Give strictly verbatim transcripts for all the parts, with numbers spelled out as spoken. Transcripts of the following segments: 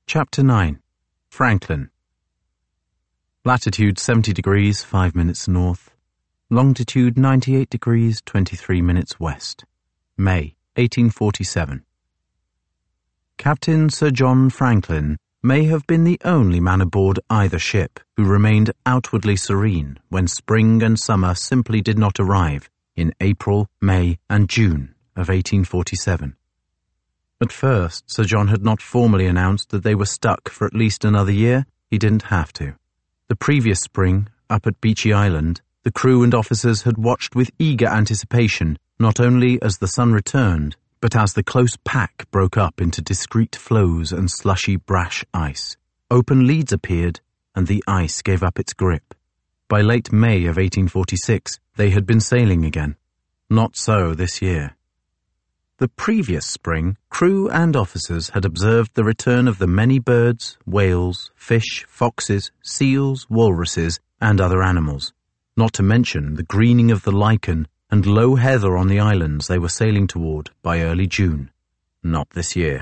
Chapter nine. Franklin. Latitude seventy degrees, five minutes north. Longitude ninety-eight degrees, twenty-three minutes west. May, eighteen forty-seven. Captain Sir John Franklin may have been the only man aboard either ship who remained outwardly serene when spring and summer simply did not arrive in April, May, and June of eighteen forty-seven. At first, Sir John had not formally announced that they were stuck for at least another year. He didn't have to. The previous spring, up at Beechey Island, the crew and officers had watched with eager anticipation, not only as the sun returned, but as the close pack broke up into discrete floes and slushy brash ice. Open leads appeared, and the ice gave up its grip. By late May of eighteen forty-six, they had been sailing again. Not so this year. The previous spring, crew and officers had observed the return of the many birds, whales, fish, foxes, seals, walruses, and other animals, not to mention the greening of the lichen and low heather on the islands they were sailing toward by early June. Not this year.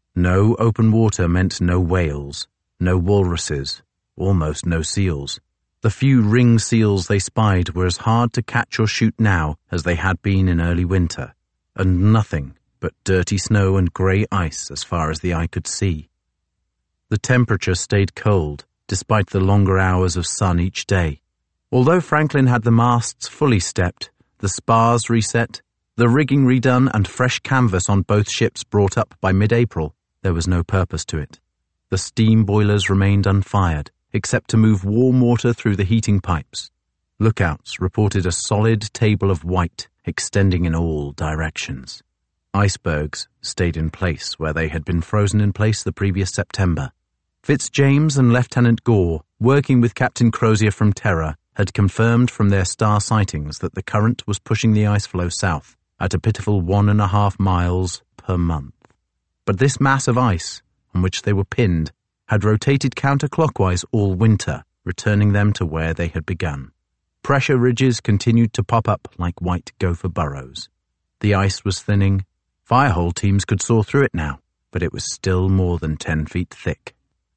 No open water meant no whales, no walruses, almost no seals. The few ring seals they spied were as hard to catch or shoot now as they had been in early winter, and nothing but dirty snow and grey ice as far as the eye could see. The temperature stayed cold, despite the longer hours of sun each day. Although Franklin had the masts fully stepped, the spars reset, the rigging redone and fresh canvas on both ships brought up by mid-April, there was no purpose to it. The steam boilers remained unfired, except to move warm water through the heating pipes. Lookouts reported a solid table of white extending in all directions. Icebergs stayed in place where they had been frozen in place the previous September. Fitzjames and Lieutenant Gore, working with Captain Crozier from Terror, had confirmed from their star sightings that the current was pushing the ice floe south at a pitiful one and a half miles per month. But this mass of ice, on which they were pinned, had rotated counterclockwise all winter, returning them to where they had begun. Pressure ridges continued to pop up like white gopher burrows. The ice was thinning. Firehole teams could saw through it now, but it was still more than ten feet thick.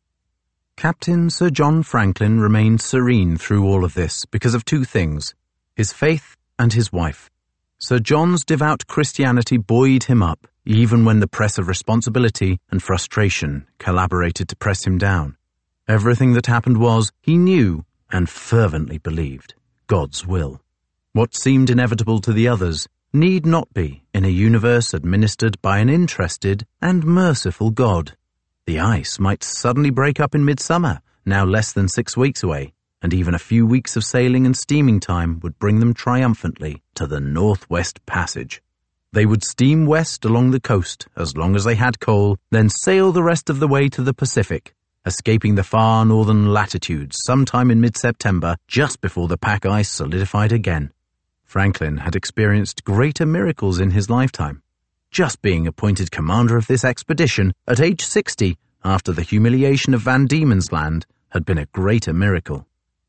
Captain Sir John Franklin remained serene through all of this because of two things, his faith and his wife. Sir John's devout Christianity buoyed him up, even when the press of responsibility and frustration collaborated to press him down. Everything that happened was, he knew and fervently believed, God's will. What seemed inevitable to the others need not be in a universe administered by an interested and merciful God. The ice might suddenly break up in midsummer, now less than six weeks away, and even a few weeks of sailing and steaming time would bring them triumphantly to the Northwest Passage. They would steam west along the coast as long as they had coal, then sail the rest of the way to the Pacific, escaping the far northern latitudes sometime in mid-September, just before the pack ice solidified again. Franklin had experienced greater miracles in his lifetime. Just being appointed commander of this expedition at age sixty, after the humiliation of Van Diemen's Land, had been a greater miracle.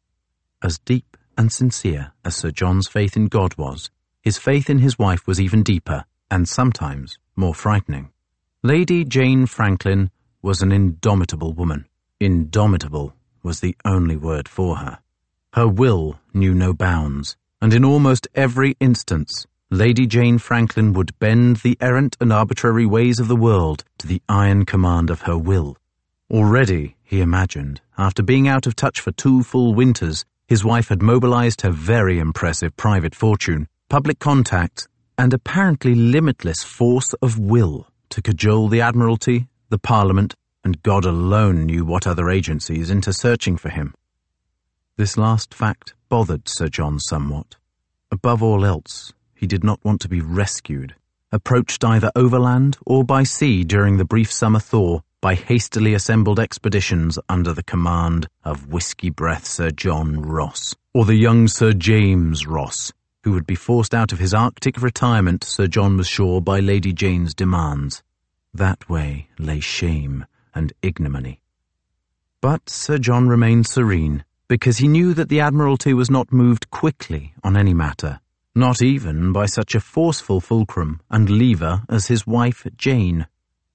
As deep and sincere as Sir John's faith in God was, his faith in his wife was even deeper, and sometimes more frightening. Lady Jane Franklin was an indomitable woman. Indomitable was the only word for her. Her will knew no bounds, and in almost every instance, Lady Jane Franklin would bend the errant and arbitrary ways of the world to the iron command of her will. Already, he imagined, after being out of touch for two full winters, his wife had mobilized her very impressive private fortune, public contacts, and apparently limitless force of will to cajole the Admiralty, the Parliament, and God alone knew what other agencies into searching for him. This last fact bothered Sir John somewhat. Above all else, he did not want to be rescued, approached either overland or by sea during the brief summer thaw by hastily assembled expeditions under the command of whiskey-breath Sir John Ross, or the young Sir James Ross, who would be forced out of his Arctic retirement, Sir John was sure, by Lady Jane's demands. That way lay shame and ignominy. But Sir John remained serene, because he knew that the Admiralty was not moved quickly on any matter, not even by such a forceful fulcrum and lever as his wife Jane.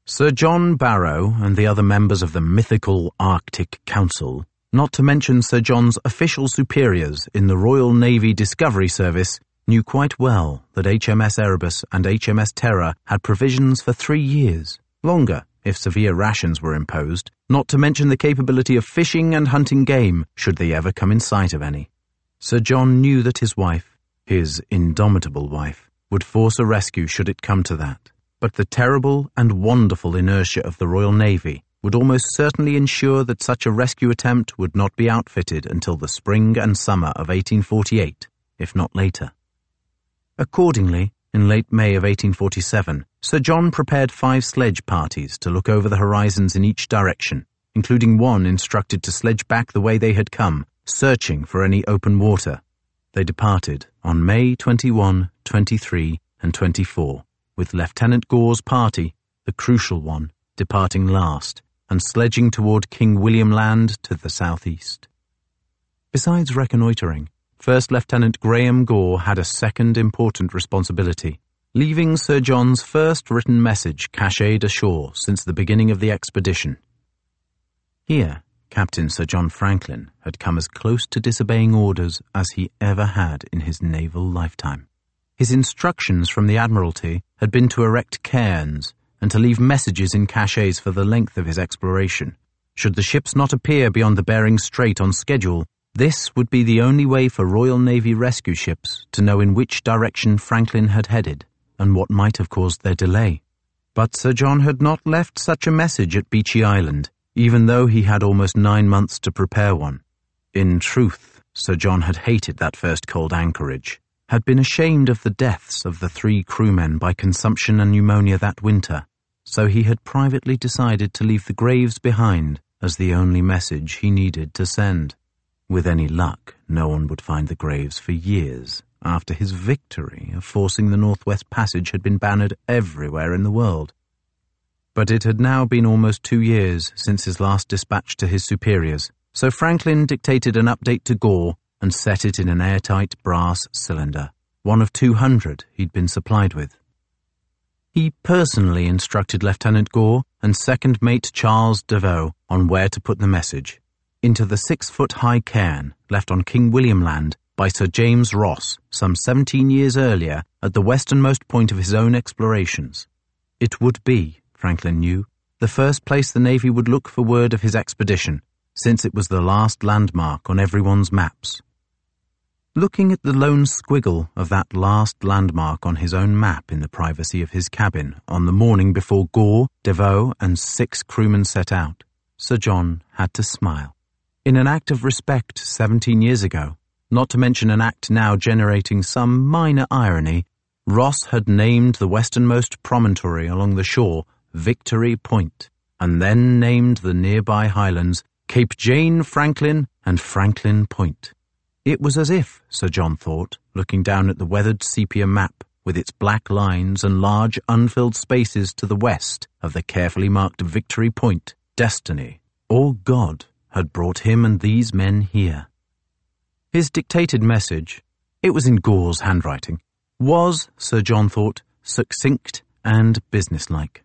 Sir John Barrow and the other members of the mythical Arctic Council, not to mention Sir John's official superiors in the Royal Navy Discovery Service, knew quite well that H M S Erebus and H M S Terror had provisions for three years, longer if severe rations were imposed, not to mention the capability of fishing and hunting game should they ever come in sight of any. Sir John knew that his wife, his indomitable wife, would force a rescue should it come to that. But the terrible and wonderful inertia of the Royal Navy would almost certainly ensure that such a rescue attempt would not be outfitted until the spring and summer of eighteen forty-eight, if not later. Accordingly, in late May of eighteen forty-seven, Sir John prepared five sledge parties to look over the horizons in each direction, including one instructed to sledge back the way they had come, searching for any open water. They departed on May twenty-first, twenty-third, and twenty-fourth. With Lieutenant Gore's party, the crucial one, departing last and sledging toward King William Land to the southeast. Besides reconnoitering, First Lieutenant Graham Gore had a second important responsibility, leaving Sir John's first written message cached ashore since the beginning of the expedition. Here, Captain Sir John Franklin had come as close to disobeying orders as he ever had in his naval lifetime. His instructions from the Admiralty had been to erect cairns and to leave messages in caches for the length of his exploration. Should the ships not appear beyond the Bering Strait on schedule, this would be the only way for Royal Navy rescue ships to know in which direction Franklin had headed and what might have caused their delay. But Sir John had not left such a message at Beechey Island, even though he had almost nine months to prepare one. In truth, Sir John had hated that first cold anchorage, had been ashamed of the deaths of the three crewmen by consumption and pneumonia that winter, so he had privately decided to leave the graves behind as the only message he needed to send. With any luck, no one would find the graves for years after his victory of forcing the Northwest Passage had been bannered everywhere in the world. But it had now been almost two years since his last dispatch to his superiors, so Franklin dictated an update to Gore and set it in an airtight brass cylinder, one of two hundred he'd been supplied with. He personally instructed Lieutenant Gore and Second Mate Charles Devoe on where to put the message, into the six-foot-high cairn left on King William Land by Sir James Ross some seventeen years earlier at the westernmost point of his own explorations. It would be, Franklin knew, the first place the Navy would look for word of his expedition, since it was the last landmark on everyone's maps. Looking at the lone squiggle of that last landmark on his own map in the privacy of his cabin on the morning before Gore, Devoe, and six crewmen set out, Sir John had to smile. In an act of respect seventeen years ago, not to mention an act now generating some minor irony, Ross had named the westernmost promontory along the shore Victory Point, and then named the nearby highlands Cape Jane Franklin and Franklin Point. It was as if, Sir John thought, looking down at the weathered sepia map with its black lines and large unfilled spaces to the west of the carefully marked Victory Point, destiny, or God, had brought him and these men here. His dictated message, it was in Gore's handwriting, was, Sir John thought, succinct and businesslike.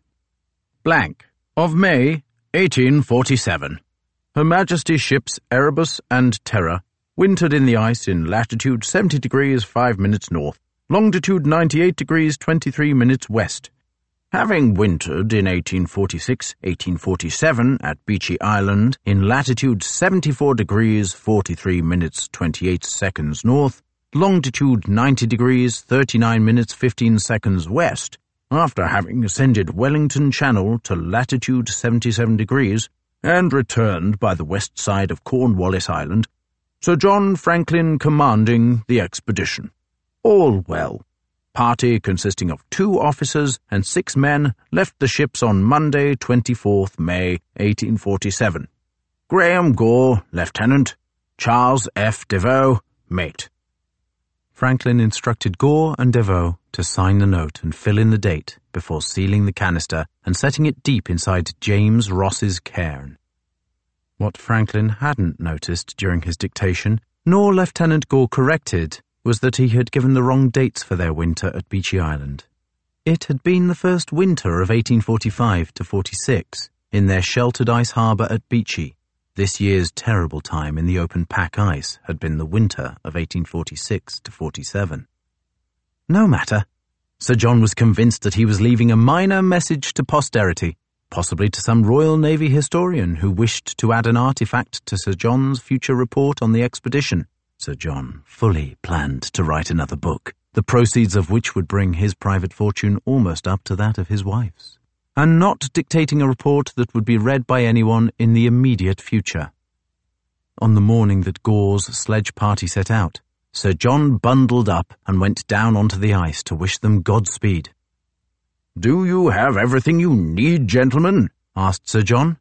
Blank of May, eighteen forty-seven. Her Majesty's ships Erebus and Terror wintered in the ice in latitude seventy degrees five minutes north, longitude ninety-eight degrees twenty-three minutes west. Having wintered in eighteen forty-six eighteen forty-seven at Beechey Island in latitude seventy-four degrees forty-three minutes twenty-eight seconds north, longitude ninety degrees thirty-nine minutes fifteen seconds west, after having ascended Wellington Channel to latitude seventy-seven degrees and returned by the west side of Cornwallis Island, Sir John Franklin commanding the expedition. All well. Party consisting of two officers and six men left the ships on Monday, twenty-fourth May, eighteen forty-seven. Graham Gore, Lieutenant. Charles F. Devoe, Mate. Franklin instructed Gore and Devoe to sign the note and fill in the date before sealing the canister and setting it deep inside James Ross's cairn. What Franklin hadn't noticed during his dictation, nor Lieutenant Gore corrected, was that he had given the wrong dates for their winter at Beechey Island. It had been the first winter of eighteen forty-five to forty-six in their sheltered ice harbour at Beachy. This year's terrible time in the open pack ice had been the winter of eighteen forty-six to forty-seven. No matter. Sir John was convinced that he was leaving a minor message to posterity, possibly to some Royal Navy historian who wished to add an artifact to Sir John's future report on the expedition. Sir John fully planned to write another book, the proceeds of which would bring his private fortune almost up to that of his wife's, and not dictating a report that would be read by anyone in the immediate future. On the morning that Gore's sledge party set out, Sir John bundled up and went down onto the ice to wish them Godspeed. "Do you have everything you need, gentlemen?" asked Sir John.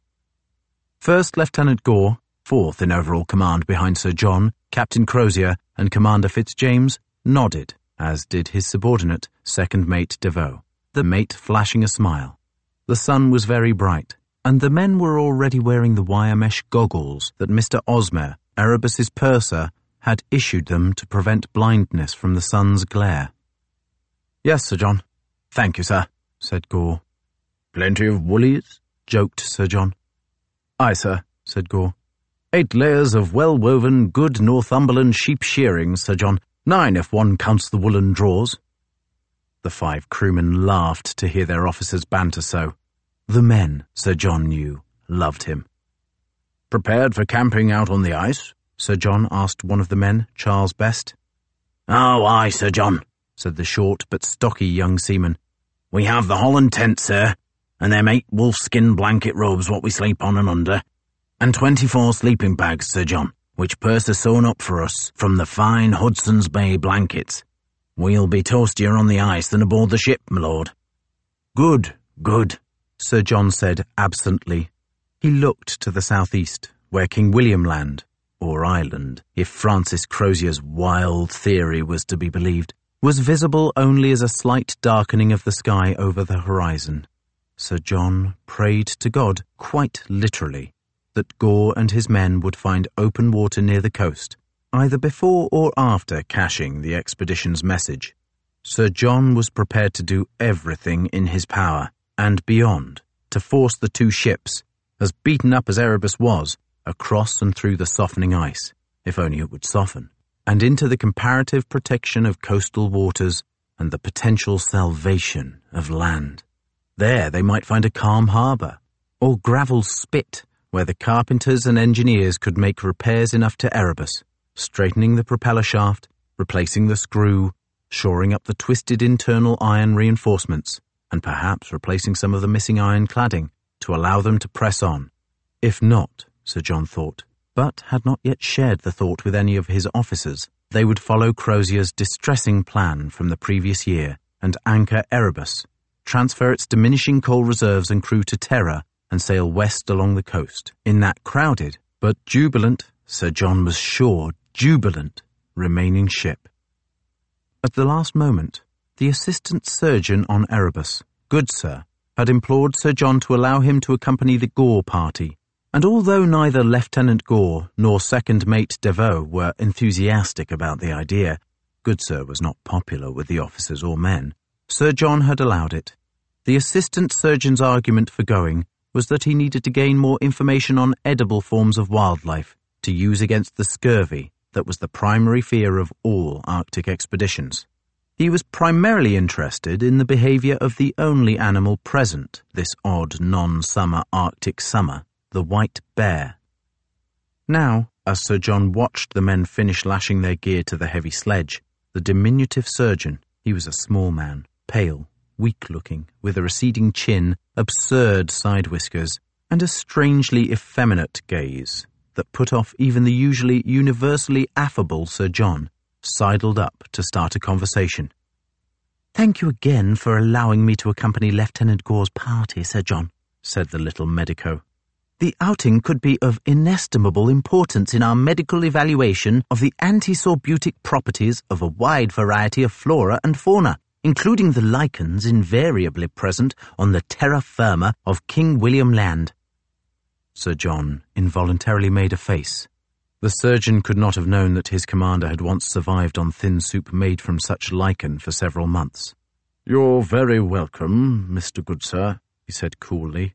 First Lieutenant Gore, fourth in overall command behind Sir John, Captain Crozier, and Commander Fitzjames, nodded, as did his subordinate, Second Mate Devoe, the mate flashing a smile. The sun was very bright, and the men were already wearing the wire mesh goggles that Mister Osmer, Erebus's purser, had issued them to prevent blindness from the sun's glare. "Yes, Sir John." "Thank you, sir," said Gore. "Plenty of woolies?" joked Sir John. "Aye, sir," said Gore. "Eight layers of well-woven, good Northumberland sheep shearings, Sir John. Nine if one counts the woolen drawers." The five crewmen laughed to hear their officers banter so. The men, Sir John knew, loved him. "Prepared for camping out on the ice?" Sir John asked one of the men, Charles Best. "Oh, aye, Sir John," said the short but stocky young seaman. "We have the Holland tent, sir, and them eight wolf-skin blanket robes what we sleep on and under, and twenty-four sleeping bags, Sir John, which Purser sewn up for us from the fine Hudson's Bay blankets. We'll be toastier on the ice than aboard the ship, my lord." "Good, good," Sir John said absently. He looked to the southeast, where King William Land, or Island, if Francis Crozier's wild theory was to be believed, was visible only as a slight darkening of the sky over the horizon. Sir John prayed to God, quite literally, that Gore and his men would find open water near the coast, either before or after caching the expedition's message. Sir John was prepared to do everything in his power, and beyond, to force the two ships, as beaten up as Erebus was, across and through the softening ice, if only it would soften, and into the comparative protection of coastal waters and the potential salvation of land. There they might find a calm harbour, or gravel spit, where the carpenters and engineers could make repairs enough to Erebus, straightening the propeller shaft, replacing the screw, shoring up the twisted internal iron reinforcements, and perhaps replacing some of the missing iron cladding to allow them to press on. If not, Sir John thought, but had not yet shared the thought with any of his officers, they would follow Crozier's distressing plan from the previous year and anchor Erebus, transfer its diminishing coal reserves and crew to Terror, and sail west along the coast in that crowded, but jubilant, Sir John was sure, jubilant, remaining ship. At the last moment, the assistant surgeon on Erebus, Goodsir, had implored Sir John to allow him to accompany the Gore party, and although neither Lieutenant Gore nor Second Mate Devoe were enthusiastic about the idea, Goodsir was not popular with the officers or men, Sir John had allowed it. The assistant surgeon's argument for going was that he needed to gain more information on edible forms of wildlife to use against the scurvy that was the primary fear of all Arctic expeditions. He was primarily interested in the behaviour of the only animal present this odd non-summer Arctic summer, the white bear. Now, as Sir John watched the men finish lashing their gear to the heavy sledge, the diminutive surgeon, he was a small man, pale, weak-looking, with a receding chin, absurd side whiskers, and a strangely effeminate gaze that put off even the usually universally affable Sir John, sidled up to start a conversation. "Thank you again for allowing me to accompany Lieutenant Gore's party, Sir John," said the little medico. "The outing could be of inestimable importance in our medical evaluation of the antisorbutic properties of a wide variety of flora and fauna, including the lichens invariably present on the terra firma of King William Land." Sir John involuntarily made a face. The surgeon could not have known that his commander had once survived on thin soup made from such lichen for several months. "You're very welcome, Mister Goodsir," he said coolly.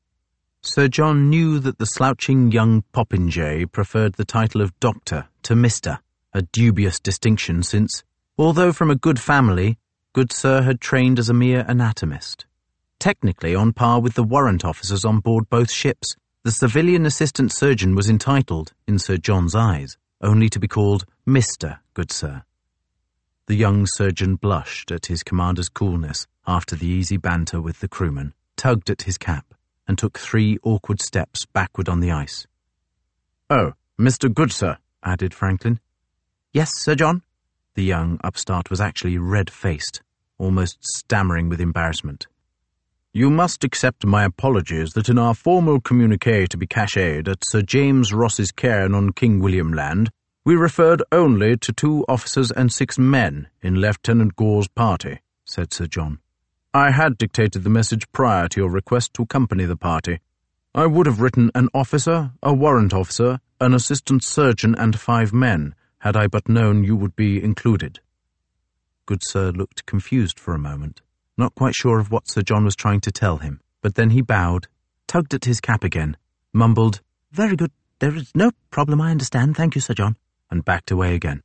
Sir John knew that the slouching young popinjay preferred the title of Doctor to Mister, a dubious distinction since, although from a good family, Goodsir had trained as a mere anatomist. Technically on par with the warrant officers on board both ships, the civilian assistant surgeon was entitled, in Sir John's eyes, only to be called Mister Goodsir. The young surgeon blushed at his commander's coolness after the easy banter with the crewman, tugged at his cap, and took three awkward steps backward on the ice. "Oh, Mister Goodsir," added Franklin. "Yes, Sir John?" The young upstart was actually red-faced, almost stammering with embarrassment. "You must accept my apologies that in our formal communique to be cached at Sir James Ross's cairn on King William Land, we referred only to two officers and six men in Lieutenant Gore's party," said Sir John. "I had dictated the message prior to your request to accompany the party. I would have written an officer, a warrant officer, an assistant surgeon, and five men, had I but known you would be included." Goodsir looked confused for a moment, not quite sure of what Sir John was trying to tell him, but then he bowed, tugged at his cap again, mumbled, "Very good, there is no problem, I understand, thank you, Sir John," and backed away again.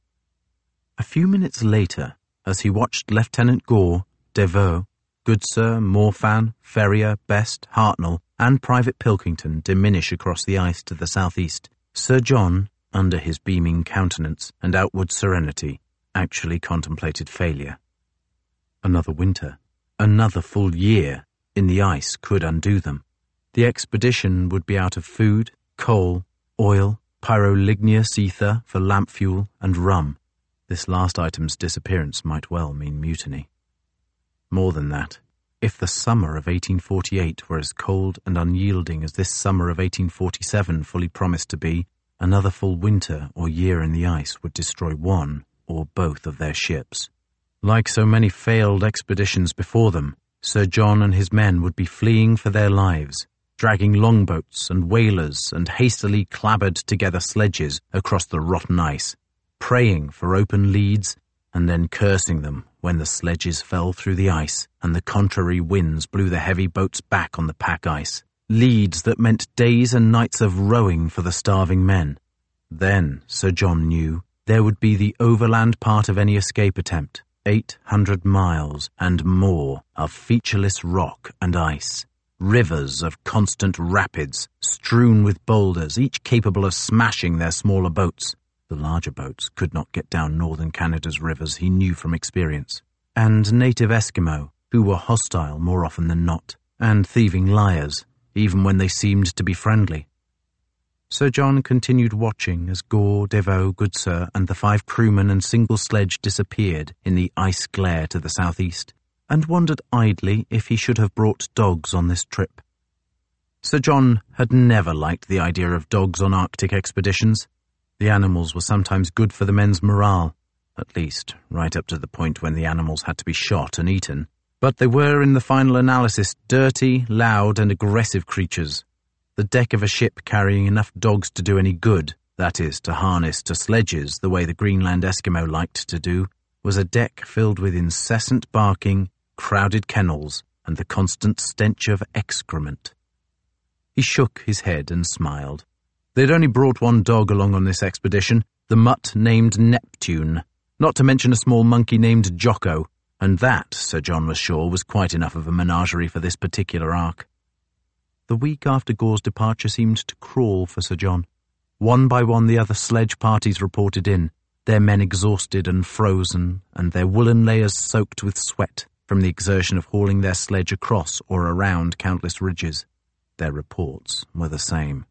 A few minutes later, as he watched Lieutenant Gore, Devoe, Goodsir, Morfan, Ferrier, Best, Hartnell, and Private Pilkington diminish across the ice to the southeast, Sir John, under his beaming countenance and outward serenity, actually contemplated failure. Another winter, another full year, in the ice could undo them. The expedition would be out of food, coal, oil, pyroligneous ether for lamp fuel, and rum. This last item's disappearance might well mean mutiny. More than that, if the summer of eighteen forty-eight were as cold and unyielding as this summer of eighteen forty-seven fully promised to be, another full winter or year in the ice would destroy one or both of their ships. Like so many failed expeditions before them, Sir John and his men would be fleeing for their lives, dragging longboats and whalers and hastily clabbered together sledges across the rotten ice, praying for open leads and then cursing them when the sledges fell through the ice and the contrary winds blew the heavy boats back on the pack ice, leads that meant days and nights of rowing for the starving men. Then, Sir John knew, there would be the overland part of any escape attempt, eight hundred miles and more of featureless rock and ice, rivers of constant rapids, strewn with boulders, each capable of smashing their smaller boats. The larger boats could not get down northern Canada's rivers, he knew from experience. And native Eskimo, who were hostile more often than not, and thieving liars, even when they seemed to be friendly. Sir John continued watching as Gore, Devoe, Goodsir, and the five crewmen and single sledge disappeared in the ice glare to the southeast, and wondered idly if he should have brought dogs on this trip. Sir John had never liked the idea of dogs on Arctic expeditions. The animals were sometimes good for the men's morale, at least right up to the point when the animals had to be shot and eaten, but they were in the final analysis dirty, loud, and aggressive creatures. The deck of a ship carrying enough dogs to do any good, that is, to harness to sledges the way the Greenland Eskimo liked to do, was a deck filled with incessant barking, crowded kennels, and the constant stench of excrement. He shook his head and smiled. They'd only brought one dog along on this expedition, the mutt named Neptune, not to mention a small monkey named Jocko, and that, Sir John was sure, was quite enough of a menagerie for this particular ark. The week after Gore's departure seemed to crawl for Sir John. One by one the other sledge parties reported in, their men exhausted and frozen, and their woolen layers soaked with sweat from the exertion of hauling their sledge across or around countless ridges. Their reports were the same.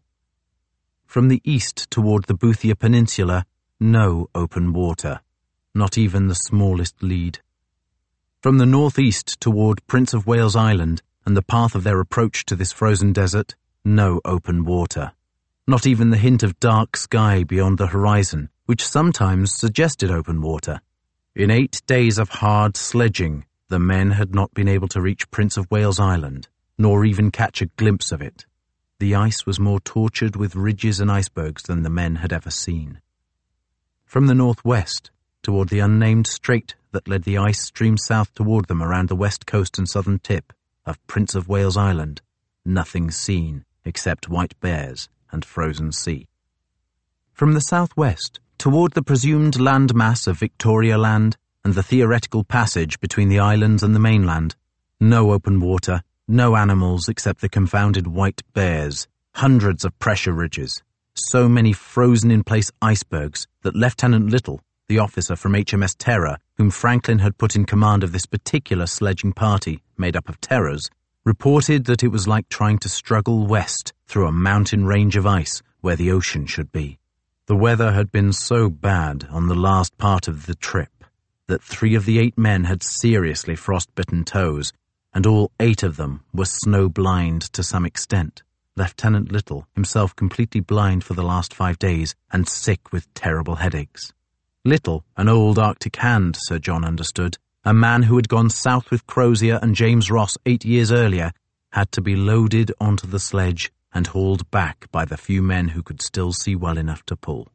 From the east toward the Boothia Peninsula, no open water, not even the smallest lead. From the northeast toward Prince of Wales Island and the path of their approach to this frozen desert, no open water, not even the hint of dark sky beyond the horizon, which sometimes suggested open water. In eight days of hard sledging, the men had not been able to reach Prince of Wales Island, nor even catch a glimpse of it. The ice was more tortured with ridges and icebergs than the men had ever seen. From the northwest, toward the unnamed strait that that led the ice streamed south toward them around the west coast and southern tip of Prince of Wales Island. Nothing seen except white bears and frozen sea. From the southwest, toward the presumed land mass of Victoria Land and the theoretical passage between the islands and the mainland, no open water, no animals except the confounded white bears, hundreds of pressure ridges, so many frozen-in-place icebergs that Lieutenant Little, the officer from H M S Terror, whom Franklin had put in command of this particular sledging party made up of terrors, reported that it was like trying to struggle west through a mountain range of ice where the ocean should be. The weather had been so bad on the last part of the trip that three of the eight men had seriously frostbitten toes, and all eight of them were snow-blind to some extent. Lieutenant Little, himself completely blind for the last five days and sick with terrible headaches. Little, an old Arctic hand, Sir John understood, a man who had gone south with Crozier and James Ross eight years earlier, had to be loaded onto the sledge and hauled back by the few men who could still see well enough to pull.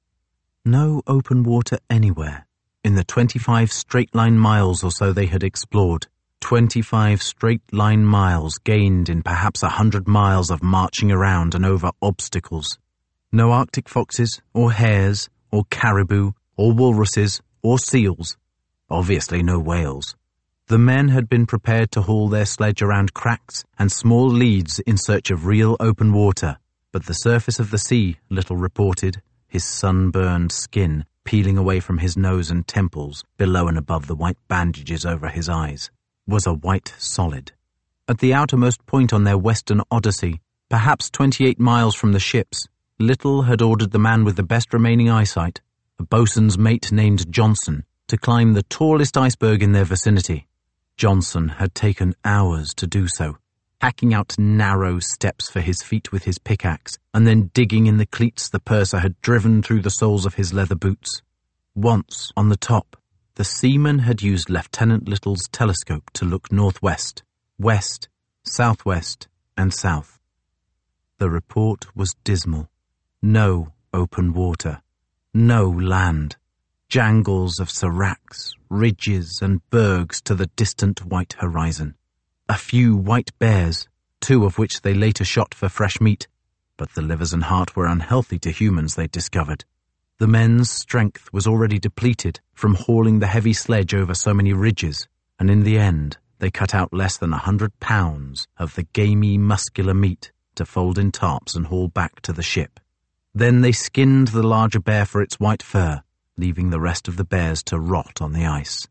No open water anywhere, in the twenty-five straight-line miles or so they had explored. Twenty-five straight-line miles gained in perhaps a hundred miles of marching around and over obstacles. No Arctic foxes, or hares, or caribou, or walruses, or seals. Obviously no whales. The men had been prepared to haul their sledge around cracks and small leads in search of real open water, but the surface of the sea, Little reported, his sunburned skin peeling away from his nose and temples below and above the white bandages over his eyes, was a white solid. At the outermost point on their western odyssey, perhaps twenty-eight miles from the ships, Little had ordered the man with the best remaining eyesight, a boatswain's mate named Johnson, to climb the tallest iceberg in their vicinity. Johnson had taken hours to do so, hacking out narrow steps for his feet with his pickaxe, and then digging in the cleats the purser had driven through the soles of his leather boots. Once, on the top, the seaman had used Lieutenant Little's telescope to look northwest, west, southwest, and south. The report was dismal. No open water. No land. Jangles of seracs, ridges, and bergs to the distant white horizon. A few white bears, two of which they later shot for fresh meat, but the livers and heart were unhealthy to humans, they discovered. The men's strength was already depleted from hauling the heavy sledge over so many ridges, and in the end they cut out less than a hundred pounds of the gamey, muscular meat to fold in tarps and haul back to the ship. Then they skinned the larger bear for its white fur, leaving the rest of the bears to rot on the ice.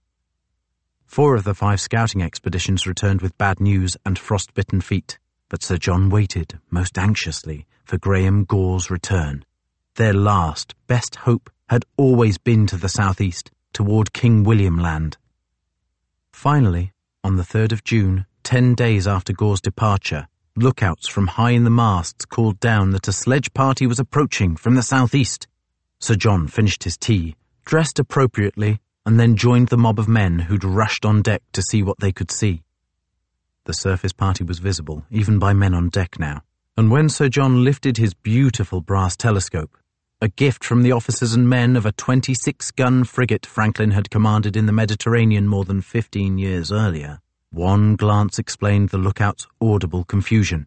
Four of the five scouting expeditions returned with bad news and frostbitten feet, but Sir John waited most anxiously for Graham Gore's return. Their last, best hope had always been to the southeast, toward King William Land. Finally, on the third of June, ten days after Gore's departure, lookouts from high in the masts called down that a sledge party was approaching from the southeast. Sir John finished his tea, dressed appropriately, and then joined the mob of men who'd rushed on deck to see what they could see. The surface party was visible, even by men on deck now, and when Sir John lifted his beautiful brass telescope, a gift from the officers and men of a twenty-six gun frigate Franklin had commanded in the Mediterranean more than fifteen years earlier, one glance explained the lookout's audible confusion.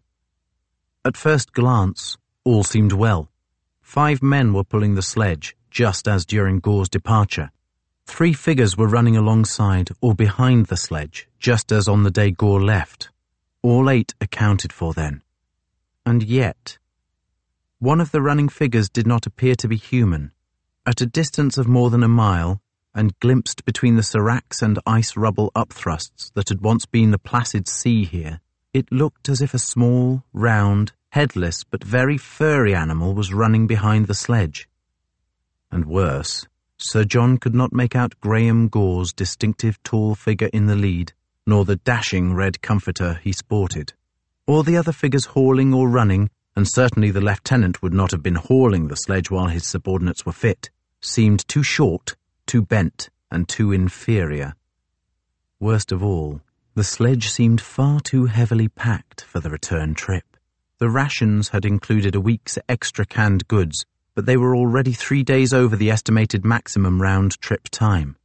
At first glance, all seemed well. Five men were pulling the sledge, just as during Gore's departure. Three figures were running alongside or behind the sledge, just as on the day Gore left. All eight accounted for then. And yet, one of the running figures did not appear to be human. At a distance of more than a mile, and glimpsed between the seracs and ice rubble upthrusts that had once been the placid sea here, it looked as if a small, round, headless but very furry animal was running behind the sledge. And worse, Sir John could not make out Graham Gore's distinctive tall figure in the lead, nor the dashing red comforter he sported. All the other figures hauling or running, and certainly the lieutenant would not have been hauling the sledge while his subordinates were fit, seemed too short, too bent, and too inferior. Worst of all, the sledge seemed far too heavily packed for the return trip. The rations had included a week's extra canned goods, but they were already three days over the estimated maximum round-trip time.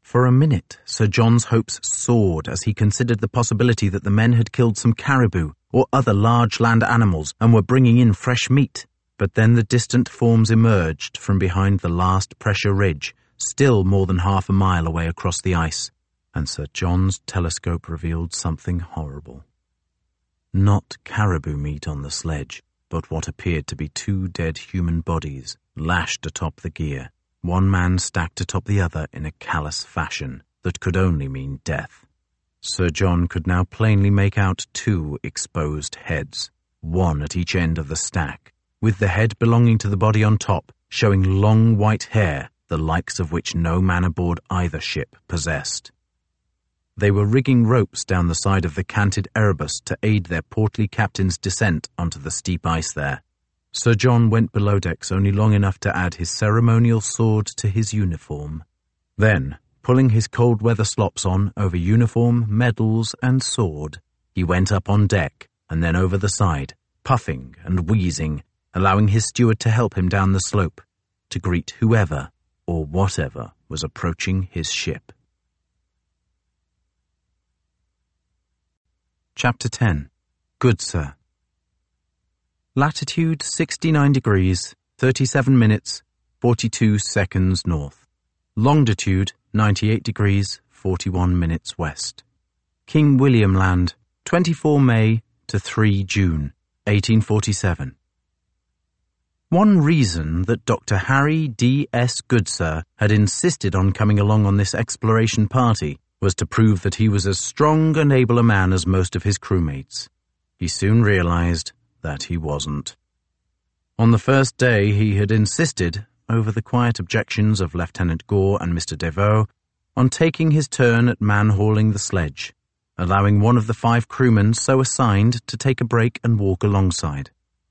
For a minute, Sir John's hopes soared as he considered the possibility that the men had killed some caribou or other large land animals and were bringing in fresh meat. But then the distant forms emerged from behind the last pressure ridge, still more than half a mile away across the ice, and Sir John's telescope revealed something horrible. Not caribou meat on the sledge, but what appeared to be two dead human bodies, lashed atop the gear, one man stacked atop the other in a callous fashion that could only mean death. Sir John could now plainly make out two exposed heads, one at each end of the stack, with the head belonging to the body on top, showing long white hair, the likes of which no man aboard either ship possessed. They were rigging ropes down the side of the canted Erebus to aid their portly captain's descent onto the steep ice there. Sir John went below decks only long enough to add his ceremonial sword to his uniform. Then, pulling his cold-weather slops on over uniform, medals, and sword, he went up on deck and then over the side, puffing and wheezing, allowing his steward to help him down the slope, to greet whoever or whatever was approaching his ship. Chapter ten. Good Sir. Latitude sixty-nine degrees, thirty-seven minutes, forty-two seconds north. Longitude ninety-eight degrees, forty-one minutes west. King William Land, twenty-fourth May to the third of June, eighteen forty-seven. One reason that Doctor Harry D S Goodsir had insisted on coming along on this exploration party was to prove that he was as strong and able a man as most of his crewmates. He soon realized that he wasn't. On the first day he had insisted, over the quiet objections of Lieutenant Gore and Mister Devoe, on taking his turn at man-hauling the sledge, allowing one of the five crewmen so assigned to take a break and walk alongside.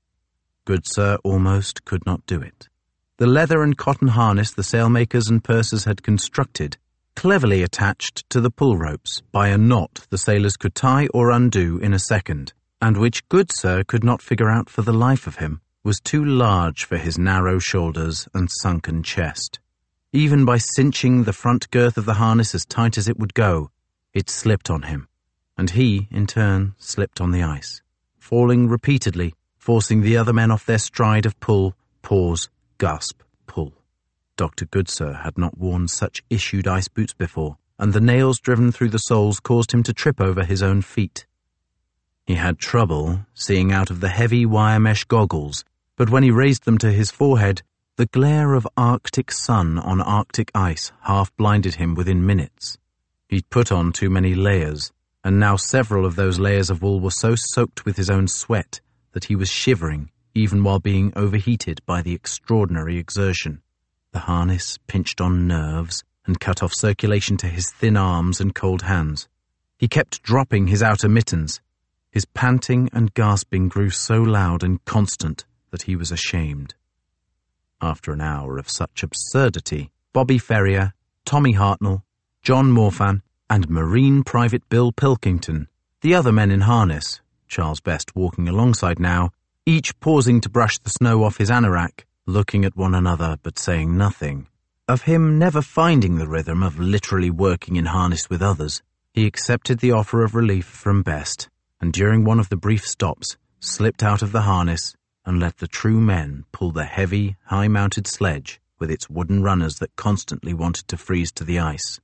Goodsir almost could not do it. The leather and cotton harness the sailmakers and pursers had constructed, cleverly attached to the pull ropes by a knot the sailors could tie or undo in a second, and which Goodsir could not figure out for the life of him, was too large for his narrow shoulders and sunken chest. Even by cinching the front girth of the harness as tight as it would go, it slipped on him, and he, in turn, slipped on the ice, falling repeatedly, forcing the other men off their stride of pull, pause, gasp, pull. Doctor Goodsir had not worn such issued ice boots before, and the nails driven through the soles caused him to trip over his own feet. He had trouble seeing out of the heavy wire mesh goggles, but when he raised them to his forehead, the glare of Arctic sun on Arctic ice half blinded him within minutes. He'd put on too many layers, and now several of those layers of wool were so soaked with his own sweat that he was shivering even while being overheated by the extraordinary exertion. The harness pinched on nerves and cut off circulation to his thin arms and cold hands. He kept dropping his outer mittens. His panting and gasping grew so loud and constant that he was ashamed. After an hour of such absurdity, Bobby Ferrier, Tommy Hartnell, John Morfan, and Marine Private Bill Pilkington, the other men in harness, Charles Best walking alongside now, each pausing to brush the snow off his anorak, looking at one another but saying nothing. Of him never finding the rhythm of literally working in harness with others, he accepted the offer of relief from Best, and during one of the brief stops, slipped out of the harness and let the true men pull the heavy, high-mounted sledge with its wooden runners that constantly wanted to freeze to the ice.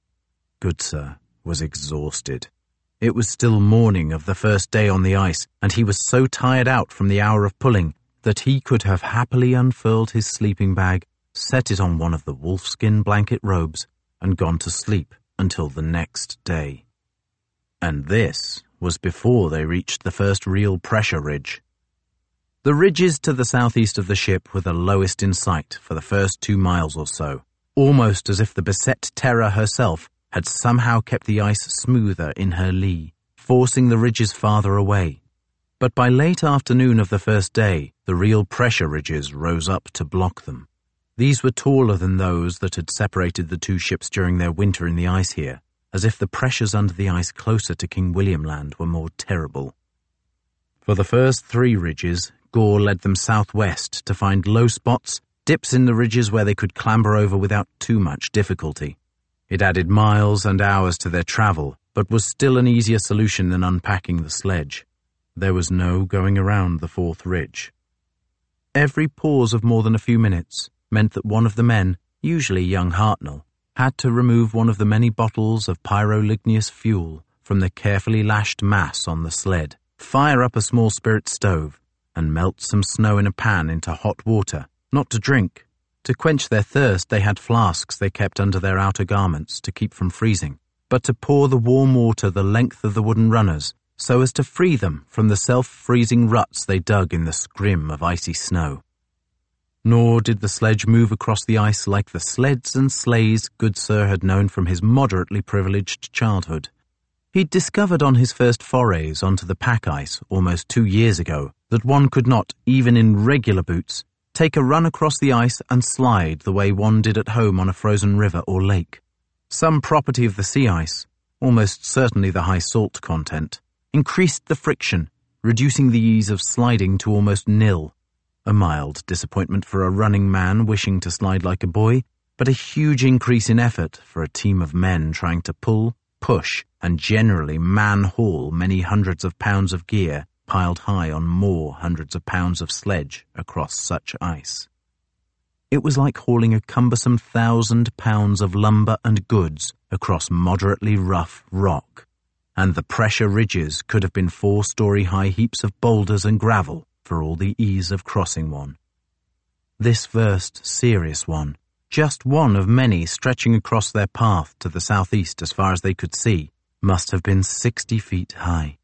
Goodsir was exhausted. It was still morning of the first day on the ice, and he was so tired out from the hour of pulling that he could have happily unfurled his sleeping bag, set it on one of the wolfskin blanket robes, and gone to sleep until the next day. And this was before they reached the first real pressure ridge. The ridges to the southeast of the ship were the lowest in sight for the first two miles or so, almost as if the beset Terror herself had somehow kept the ice smoother in her lee, forcing the ridges farther away. But by late afternoon of the first day, the real pressure ridges rose up to block them. These were taller than those that had separated the two ships during their winter in the ice here, as if the pressures under the ice closer to King William Land were more terrible. For the first three ridges, Gore led them southwest to find low spots, dips in the ridges where they could clamber over without too much difficulty. It added miles and hours to their travel, but was still an easier solution than unpacking the sledge. There was no going around the fourth ridge. Every pause of more than a few minutes meant that one of the men, usually young Hartnell, had to remove one of the many bottles of pyroligneous fuel from the carefully lashed mass on the sled, fire up a small spirit stove, and melt some snow in a pan into hot water, not to drink. To quench their thirst, they had flasks they kept under their outer garments to keep from freezing, but to pour the warm water the length of the wooden runners so as to free them from the self-freezing ruts they dug in the scrim of icy snow. Nor did the sledge move across the ice like the sleds and sleighs Goodsir had known from his moderately privileged childhood. He'd discovered on his first forays onto the pack ice almost two years ago that one could not, even in regular boots, take a run across the ice and slide the way one did at home on a frozen river or lake. Some property of the sea ice, almost certainly the high salt content, increased the friction, reducing the ease of sliding to almost nil. A mild disappointment for a running man wishing to slide like a boy, but a huge increase in effort for a team of men trying to pull, push, and generally man-haul many hundreds of pounds of gear piled high on more hundreds of pounds of sledge across such ice. It was like hauling a cumbersome thousand pounds of lumber and goods across moderately rough rock, and the pressure ridges could have been four-story high heaps of boulders and gravel for all the ease of crossing one. This first serious one, just one of many stretching across their path to the southeast as far as they could see, must have been sixty feet high.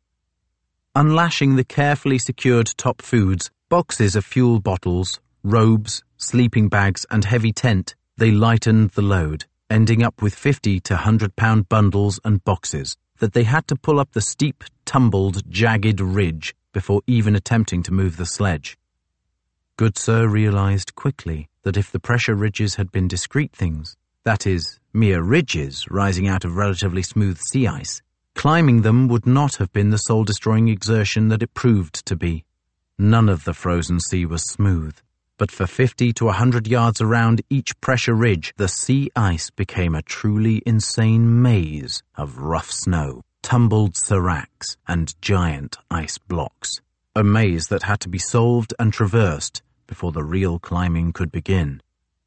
Unlashing the carefully secured top foods, boxes of fuel bottles, robes, sleeping bags, and heavy tent, they lightened the load, ending up with fifty to hundred pound bundles and boxes that they had to pull up the steep, tumbled, jagged ridge before even attempting to move the sledge. Goodsir realized quickly that if the pressure ridges had been discrete things, that is, mere ridges rising out of relatively smooth sea ice, climbing them would not have been the soul-destroying exertion that it proved to be. None of the frozen sea was smooth, but for fifty to a hundred yards around each pressure ridge, the sea ice became a truly insane maze of rough snow, tumbled seracs, and giant ice blocks. A maze that had to be solved and traversed before the real climbing could begin.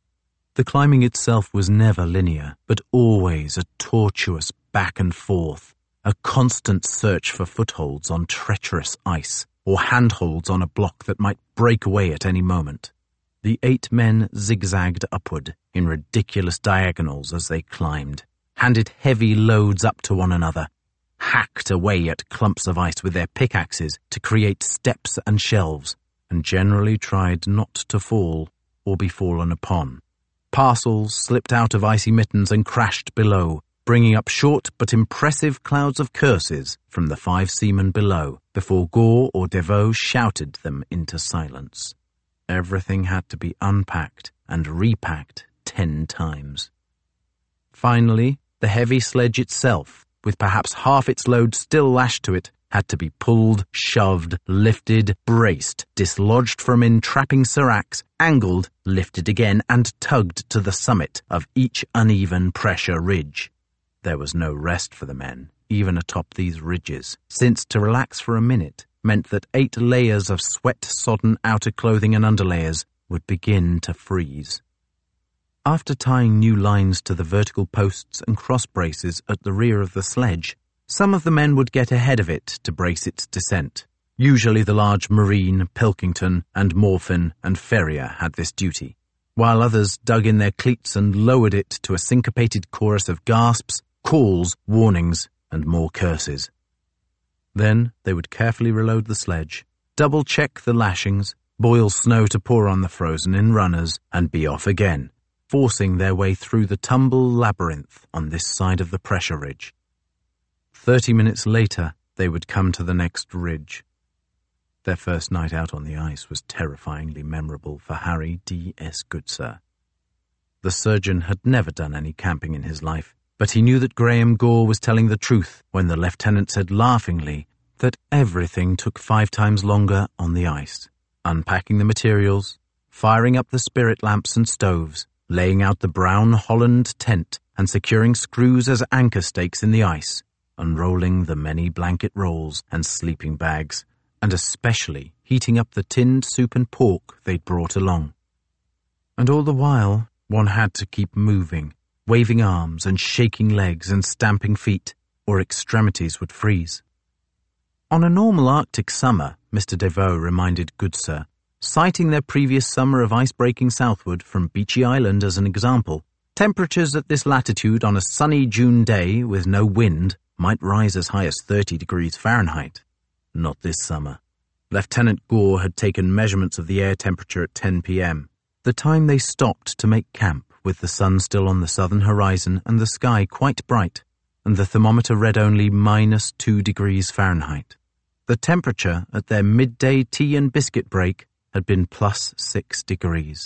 The climbing itself was never linear, but always a tortuous back and forth, a constant search for footholds on treacherous ice, or handholds on a block that might break away at any moment. The eight men zigzagged upward in ridiculous diagonals as they climbed, handed heavy loads up to one another, hacked away at clumps of ice with their pickaxes to create steps and shelves, and generally tried not to fall or be fallen upon. Parcels slipped out of icy mittens and crashed below, bringing up short but impressive clouds of curses from the five seamen below, before Gore or Devoe shouted them into silence. Everything had to be unpacked and repacked ten times. Finally, the heavy sledge itself, with perhaps half its load still lashed to it, had to be pulled, shoved, lifted, braced, dislodged from entrapping seracs, angled, lifted again, and tugged to the summit of each uneven pressure ridge. There was no rest for the men, even atop these ridges, since to relax for a minute meant that eight layers of sweat-sodden outer clothing and underlayers would begin to freeze. After tying new lines to the vertical posts and cross braces at the rear of the sledge, some of the men would get ahead of it to brace its descent. Usually the large Marine, Pilkington, and Morfin and Ferrier had this duty, while others dug in their cleats and lowered it to a syncopated chorus of gasps, calls, warnings, and more curses. Then they would carefully reload the sledge, double-check the lashings, boil snow to pour on the frozen-in runners, and be off again, forcing their way through the tumble labyrinth on this side of the pressure ridge. Thirty minutes later, they would come to the next ridge. Their first night out on the ice was terrifyingly memorable for Harry D S Goodsir. The surgeon had never done any camping in his life, but he knew that Graham Gore was telling the truth when the lieutenant said laughingly that everything took five times longer on the ice. Unpacking the materials, firing up the spirit lamps and stoves, laying out the brown Holland tent and securing screws as anchor stakes in the ice, unrolling the many blanket rolls and sleeping bags, and especially heating up the tinned soup and pork they'd brought along. And all the while, one had to keep moving, waving arms and shaking legs and stamping feet, or extremities would freeze. On a normal Arctic summer, Mister Devoe reminded Goodsir, citing their previous summer of ice-breaking southward from Beechey Island as an example, temperatures at this latitude on a sunny June day with no wind might rise as high as thirty degrees Fahrenheit. Not this summer. Lieutenant Gore had taken measurements of the air temperature at ten p.m., the time they stopped to make camp with the sun still on the southern horizon and the sky quite bright, and the thermometer read only minus two degrees Fahrenheit. The temperature at their midday tea and biscuit break had been plus six degrees.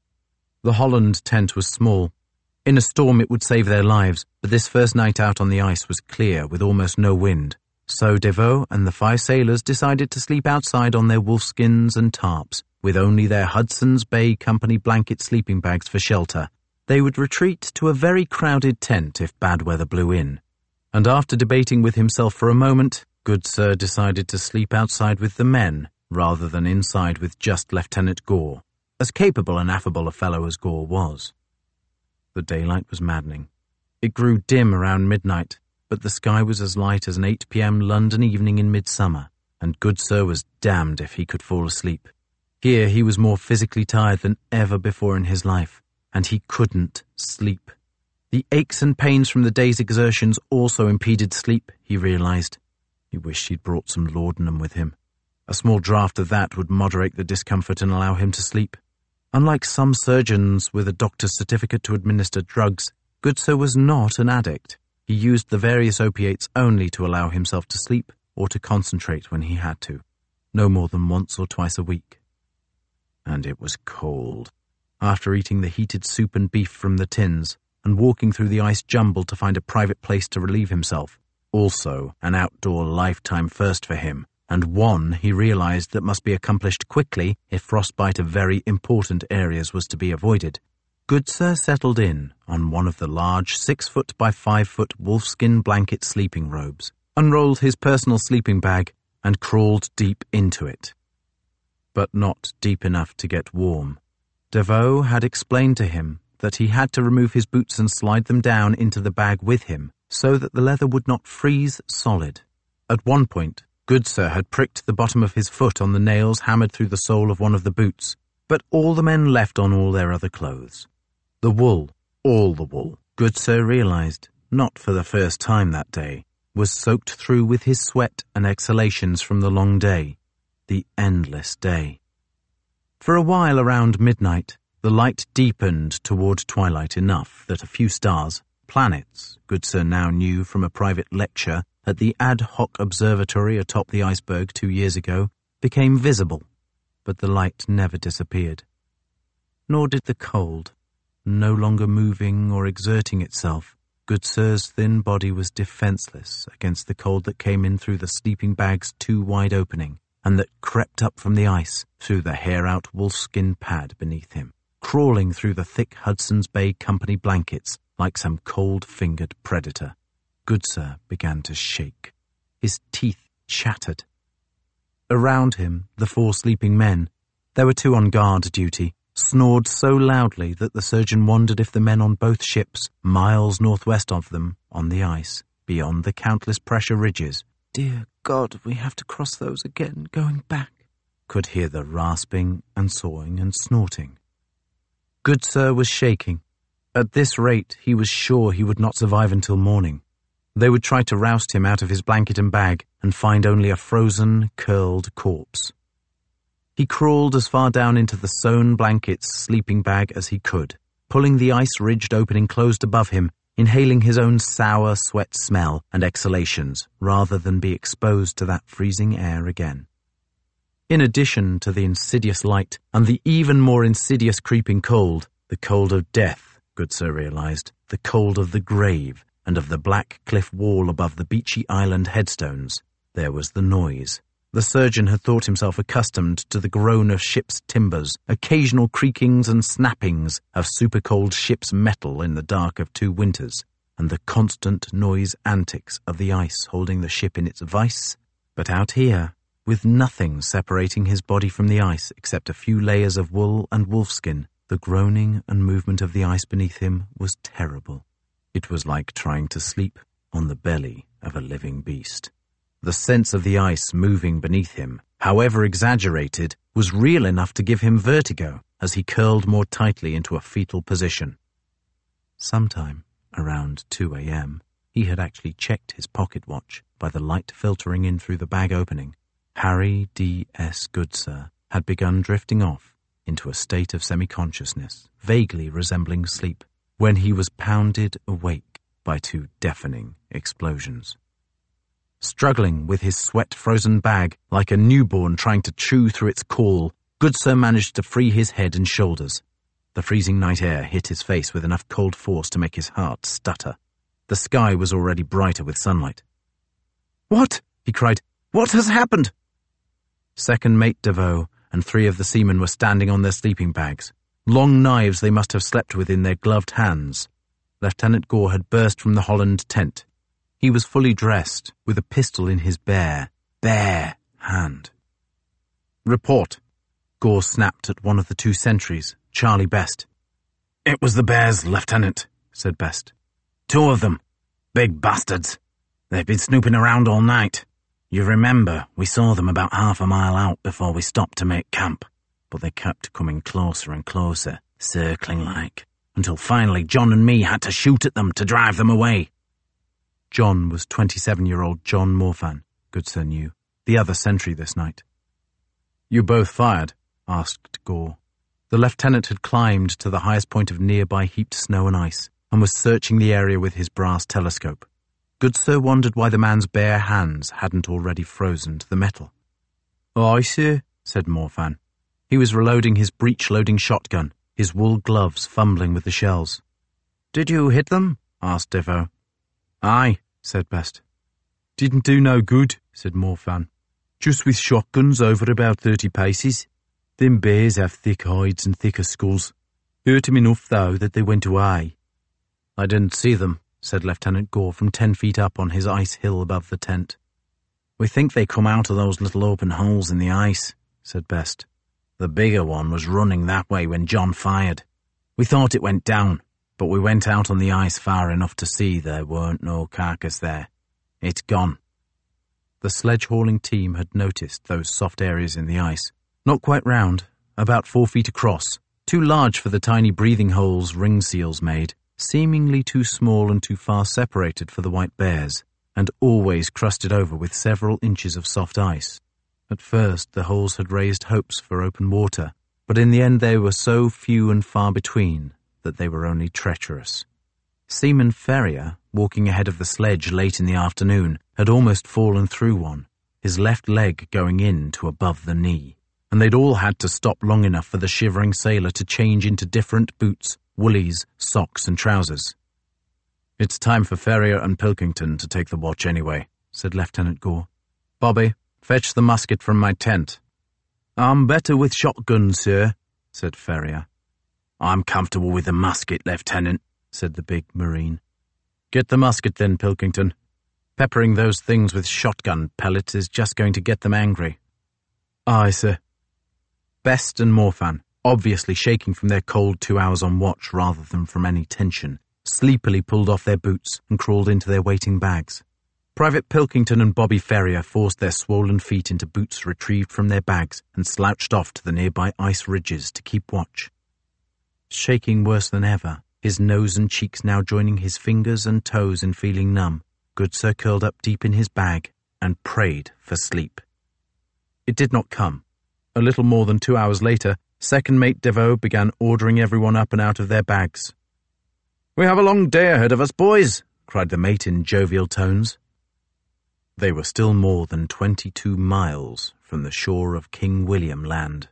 The Holland tent was small. In a storm it would save their lives, but this first night out on the ice was clear with almost no wind, so Devoe and the five sailors decided to sleep outside on their wolfskins and tarps, with only their Hudson's Bay Company blanket sleeping bags for shelter. They would retreat to a very crowded tent if bad weather blew in, and after debating with himself for a moment, Goodsir decided to sleep outside with the men rather than inside with just Lieutenant Gore, as capable and affable a fellow as Gore was. The daylight was maddening. It grew dim around midnight, but the sky was as light as an eight p.m. London evening in midsummer, and Goodsir was damned if he could fall asleep. Here he was more physically tired than ever before in his life, and he couldn't sleep. The aches and pains from the day's exertions also impeded sleep, he realized. He wished he'd brought some laudanum with him. A small draught of that would moderate the discomfort and allow him to sleep. Unlike some surgeons with a doctor's certificate to administer drugs, Goodsir was not an addict. He used the various opiates only to allow himself to sleep or to concentrate when he had to, no more than once or twice a week. And it was cold. After eating the heated soup and beef from the tins and walking through the ice jumble to find a private place to relieve himself, also an outdoor lifetime first for him, and one he realized that must be accomplished quickly if frostbite of very important areas was to be avoided, Goodsir settled in on one of the large six-foot by five-foot wolfskin blanket sleeping robes, unrolled his personal sleeping bag, and crawled deep into it. But not deep enough to get warm. Devoe had explained to him that he had to remove his boots and slide them down into the bag with him so that the leather would not freeze solid. At one point, Goodsir had pricked the bottom of his foot on the nails hammered through the sole of one of the boots, but all the men left on all their other clothes. The wool, all the wool, Goodsir realized, not for the first time that day, was soaked through with his sweat and exhalations from the long day, the endless day. For a while around midnight, the light deepened toward twilight enough that a few stars, planets, Goodsir now knew from a private lecture at the ad hoc observatory atop the iceberg two years ago, became visible, but the light never disappeared. Nor did the cold. No longer moving or exerting itself, Goodsir's thin body was defenseless against the cold that came in through the sleeping bag's too wide opening, and that crept up from the ice through the hair-out wolfskin pad beneath him, crawling through the thick Hudson's Bay Company blankets like some cold-fingered predator. Goodsir began to shake. His teeth chattered. Around him, the four sleeping men, there were two on guard duty, snored so loudly that the surgeon wondered if the men on both ships, miles northwest of them, on the ice, beyond the countless pressure ridges, "Dear God, we have to cross those again, going back," could hear the rasping and sawing and snorting. Goodsir was shaking. At this rate, he was sure he would not survive until morning. They would try to roust him out of his blanket and bag and find only a frozen, curled corpse. He crawled as far down into the sewn blanket's sleeping bag as he could, pulling the ice-ridged opening closed above him, inhaling his own sour sweat smell and exhalations rather than be exposed to that freezing air again. In addition to the insidious light and the even more insidious creeping cold, the cold of death, Goodsir realized, the cold of the grave and of the black cliff wall above the Beechey Island headstones, there was the noise, The surgeon had thought himself accustomed to the groan of ship's timbers, occasional creakings and snappings of super-cold ship's metal in the dark of two winters, and the constant noise antics of the ice holding the ship in its vice. But out here, with nothing separating his body from the ice except a few layers of wool and wolfskin, the groaning and movement of the ice beneath him was terrible. It was like trying to sleep on the belly of a living beast. The sense of the ice moving beneath him, however exaggerated, was real enough to give him vertigo as he curled more tightly into a fetal position. Sometime around two a.m., he had actually checked his pocket watch by the light filtering in through the bag opening. Harry D S Goodsir had begun drifting off into a state of semi-consciousness, vaguely resembling sleep, when he was pounded awake by two deafening explosions. Struggling with his sweat-frozen bag like a newborn trying to chew through its caul, Goodsir managed to free his head and shoulders. The freezing night air hit his face with enough cold force to make his heart stutter. The sky was already brighter with sunlight. "What?" he cried. "What has happened?" Second Mate Devoe and three of the seamen were standing on their sleeping bags. Long knives they must have slept with in their gloved hands. Lieutenant Gore had burst from the Holland tent. He was fully dressed, with a pistol in his bare, bare hand. "Report," Gore snapped at one of the two sentries, Charlie Best. "It was the Bears, Lieutenant," said Best. "Two of them. Big bastards. They've been snooping around all night. You remember, we saw them about half a mile out before we stopped to make camp, but they kept coming closer and closer, circling like, until finally John and me had to shoot at them to drive them away." John was twenty-seven-year-old John Morfan, Goodsir knew, the other sentry this night. "You both fired?" asked Gore. The lieutenant had climbed to the highest point of nearby heaped snow and ice, and was searching the area with his brass telescope. Goodsir wondered why the man's bare hands hadn't already frozen to the metal. "Aye, sir," said Morfan. He was reloading his breech-loading shotgun, his wool gloves fumbling with the shells. "Did you hit them?" asked Devoe. "Aye," said Best. "Didn't do no good," said Morfan. "Just with shotguns over about thirty paces. Them bears have thick hides and thicker skulls. Hurt 'em enough, though, that they went away." "I didn't see them," said Lieutenant Gore from ten feet up on his ice hill above the tent. "We think they come out of those little open holes in the ice," said Best. "The bigger one was running that way when John fired. We thought it went down, but we went out on the ice far enough to see there weren't no carcass there. It's gone." The sledge-hauling team had noticed those soft areas in the ice, not quite round, about four feet across, too large for the tiny breathing holes ring seals made, seemingly too small and too far separated for the white bears, and always crusted over with several inches of soft ice. At first the holes had raised hopes for open water, but in the end they were so few and far between that they were only treacherous. Seaman Ferrier, walking ahead of the sledge late in the afternoon, had almost fallen through one, his left leg going in to above the knee, and they'd all had to stop long enough for the shivering sailor to change into different boots, woolies, socks and trousers. "It's time for Ferrier and Pilkington to take the watch anyway," said Lieutenant Gore. "Bobby, fetch the musket from my tent." "I'm better with shotguns, sir," said Ferrier. "I'm comfortable with the musket, Lieutenant," said the big Marine. "Get the musket then, Pilkington. Peppering those things with shotgun pellets is just going to get them angry." "Aye, sir." Best and Morfan, obviously shaking from their cold two hours on watch rather than from any tension, sleepily pulled off their boots and crawled into their waiting bags. Private Pilkington and Bobby Ferrier forced their swollen feet into boots retrieved from their bags and slouched off to the nearby ice ridges to keep watch. Shaking worse than ever, his nose and cheeks now joining his fingers and toes in feeling numb, Goodsir curled up deep in his bag and prayed for sleep. It did not come. A little more than two hours later, Second Mate Devoe began ordering everyone up and out of their bags. "We have a long day ahead of us, boys," cried the mate in jovial tones. They were still more than twenty-two miles from the shore of King William Land.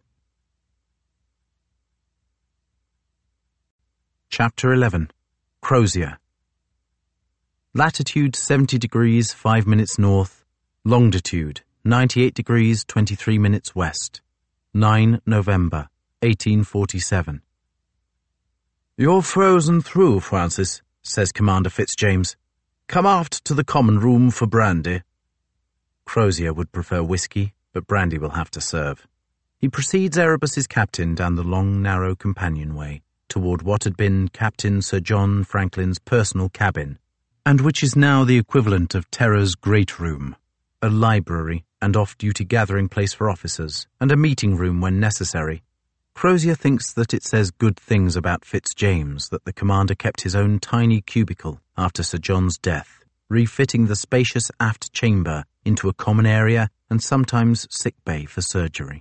Chapter eleven. Crozier. Latitude seventy degrees five minutes north, longitude ninety-eight degrees twenty-three minutes west, nine November, eighteen forty-seven. "You're frozen through, Francis," says Commander Fitzjames. "Come aft to the common room for brandy." Crozier would prefer whiskey, but brandy will have to serve. He precedes Erebus's captain down the long, narrow companionway toward what had been Captain Sir John Franklin's personal cabin, and which is now the equivalent of Terra's great room, a library and off-duty gathering place for officers, and a meeting room when necessary. Crozier thinks that it says good things about Fitzjames that the commander kept his own tiny cubicle after Sir John's death, refitting the spacious aft chamber into a common area and sometimes sick bay for surgery.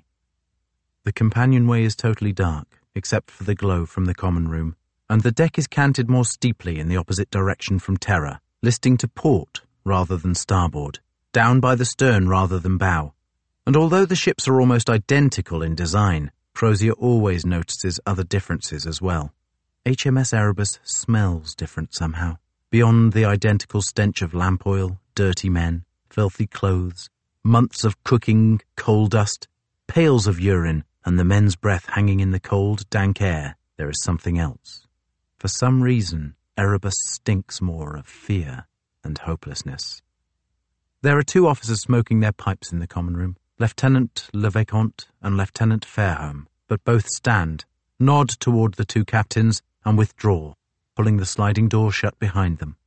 The companionway is totally dark, except for the glow from the common room, and the deck is canted more steeply in the opposite direction from Terra, listing to port rather than starboard, down by the stern rather than bow. And although the ships are almost identical in design, Crozier always notices other differences as well. H M S Erebus smells different somehow, beyond the identical stench of lamp oil, dirty men, filthy clothes, months of cooking, coal dust, pails of urine, and the men's breath hanging in the cold, dank air. There is something else. For some reason, Erebus stinks more of fear and hopelessness. There are two officers smoking their pipes in the common room, Lieutenant Le Vicomte and Lieutenant Fairholme, but both stand, nod toward the two captains, and withdraw, pulling the sliding door shut behind them.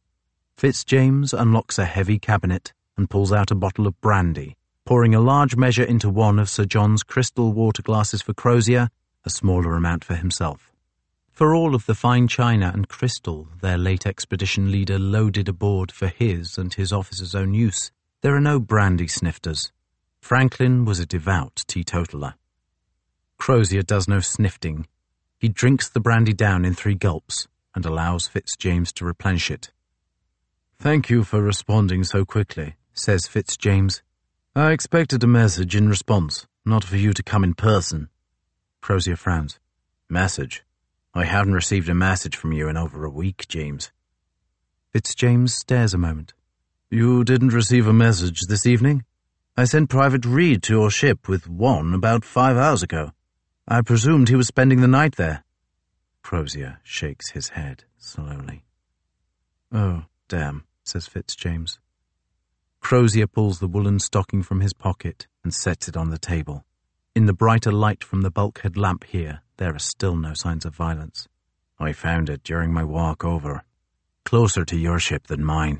Fitzjames unlocks a heavy cabinet and pulls out a bottle of brandy, pouring a large measure into one of Sir John's crystal water glasses for Crozier, a smaller amount for himself. For all of the fine china and crystal their late expedition leader loaded aboard for his and his officers' own use, there are no brandy snifters. Franklin was a devout teetotaler. Crozier does no snifting. He drinks the brandy down in three gulps and allows Fitzjames to replenish it. "Thank you for responding so quickly," says Fitzjames. "I expected a message in response, not for you to come in person." Crozier frowns. "Message? I haven't received a message from you in over a week, James." Fitzjames stares a moment. "You didn't receive a message this evening? I sent Private Reed to your ship with one about five hours ago. I presumed he was spending the night there." Crozier shakes his head slowly. "Oh, damn," says Fitzjames. Crozier pulls the woolen stocking from his pocket and sets it on the table. In the brighter light from the bulkhead lamp here, there are still no signs of violence. "I found it during my walk over. Closer to your ship than mine."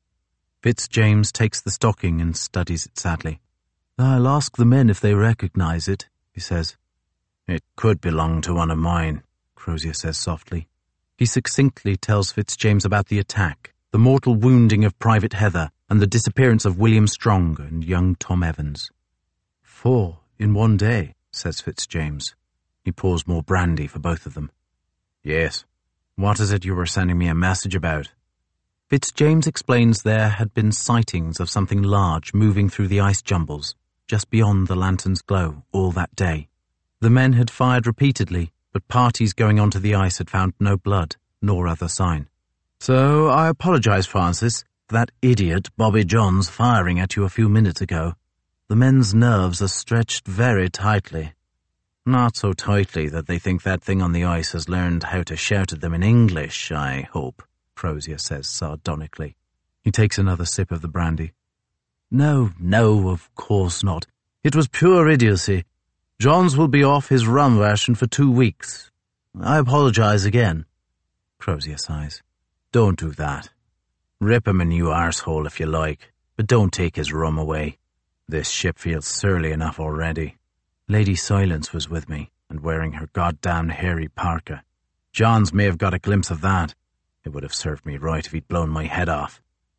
Fitzjames takes the stocking and studies it sadly. "I'll ask the men if they recognize it," he says. "It could belong to one of mine," Crozier says softly. He succinctly tells Fitzjames about the attack, the mortal wounding of Private Heather, and the disappearance of William Strong and young Tom Evans. "Four in one day," says Fitzjames. He pours more brandy for both of them. "Yes. What is it you were sending me a message about?" Fitzjames explains there had been sightings of something large moving through the ice jumbles, just beyond the lantern's glow, all that day. The men had fired repeatedly, but parties going onto the ice had found no blood, nor other sign. "So I apologize, Francis, for that idiot Bobby Johns firing at you a few minutes ago. The men's nerves are stretched very tightly. Not so tightly that they think that thing on the ice has learned how to shout at them in English, I hope," Crozier says sardonically. He takes another sip of the brandy. "No, no, of course not. It was pure idiocy. Johns will be off his rum ration for two weeks. I apologize again." Crozier sighs. "Don't do that. Rip him a new arsehole if you like, but don't take his rum away. This ship feels surly enough already. Lady Silence was with me, and wearing her goddamn hairy parka. Johns may have got a glimpse of that. It would have served me right if he'd blown my head off."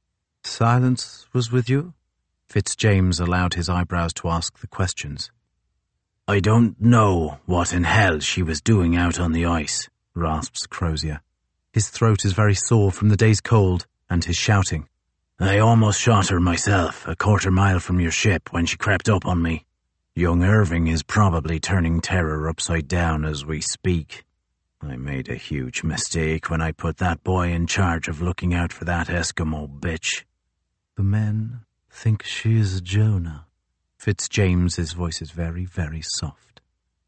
"Silence was with you?" Fitzjames allowed his eyebrows to ask the questions. "I don't know what in hell she was doing out on the ice," rasps Crozier. His throat is very sore from the day's cold and his shouting. "I almost shot her myself a quarter mile from your ship when she crept up on me. Young Irving is probably turning Terror upside down as we speak. I made a huge mistake when I put that boy in charge of looking out for that Eskimo bitch." "The men think she is a Jonah," Fitzjames's voice is very, very soft.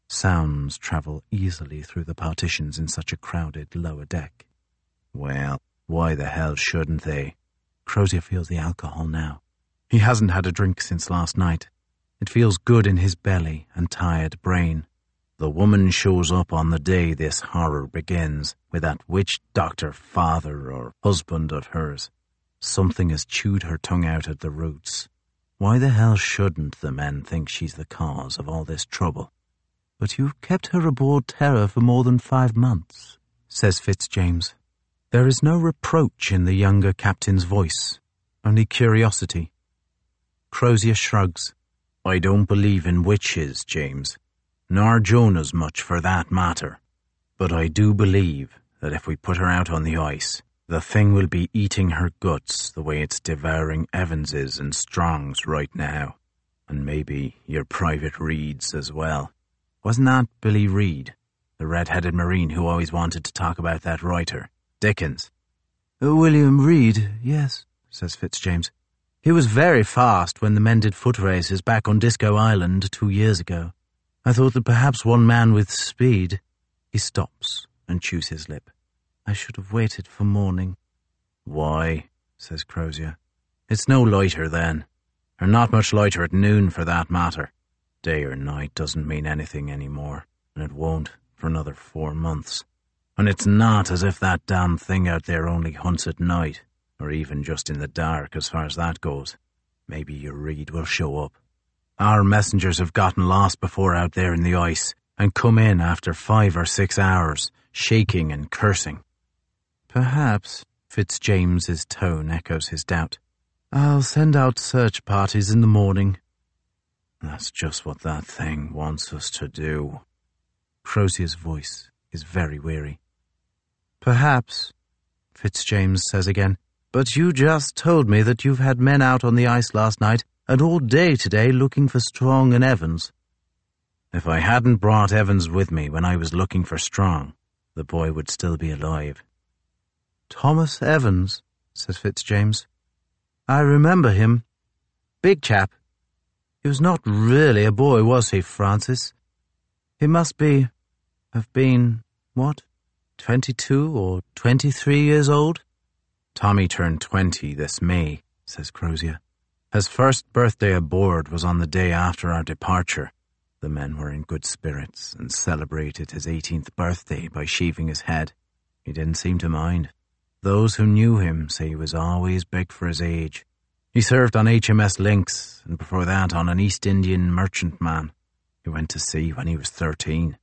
Sounds travel easily through the partitions in such a crowded lower deck. Well, why the hell shouldn't they? Crozier feels the alcohol now. He hasn't had a drink since last night. It feels good in his belly and tired brain. The woman shows up on the day this horror begins, with that witch doctor father or husband of hers. Something has chewed her tongue out at the roots. Why the hell shouldn't the men think she's the cause of all this trouble? But you've kept her aboard Terror for more than five months, says Fitzjames. There is no reproach in the younger captain's voice, only curiosity. Crozier shrugs. I don't believe in witches, James, nor Jonah's much for that matter. But I do believe that if we put her out on the ice, the thing will be eating her guts the way it's devouring Evans's and Strong's right now. And maybe your Private Reed's as well. Wasn't that Billy Reed, the red-headed Marine who always wanted to talk about that writer, Dickens? Oh, William Reed, yes, says Fitzjames. He was very fast when the men did foot races back on Disco Island two years ago. I thought that perhaps one man with speed. He stops and chews his lip. I should have waited for morning. Why, says Crozier. It's no lighter then, or not much lighter at noon for that matter. Day or night doesn't mean anything anymore, and it won't for another four months. And it's not as if that damn thing out there only hunts at night, or even just in the dark as far as that goes. Maybe your Reed will show up. Our messengers have gotten lost before out there in the ice, and come in after five or six hours, shaking and cursing. Perhaps, Fitzjames's tone echoes his doubt. I'll send out search parties in the morning. That's just what that thing wants us to do. Crozier's voice is very weary. Perhaps, Fitzjames says again, but you just told me that you've had men out on the ice last night and all day today looking for Strong and Evans. If I hadn't brought Evans with me when I was looking for Strong, the boy would still be alive. Thomas Evans, says Fitzjames. I remember him. Big chap. He was not really a boy, was he, Francis? He must be, have been, what, twenty-two or twenty-three years old? Tommy turned twenty this May, says Crozier. His first birthday aboard was on the day after our departure. The men were in good spirits and celebrated his eighteenth birthday by shaving his head. He didn't seem to mind. Those who knew him say he was always big for his age. He served on H M S Lynx, and before that on an East Indian merchantman. He went to sea when he was thirteen.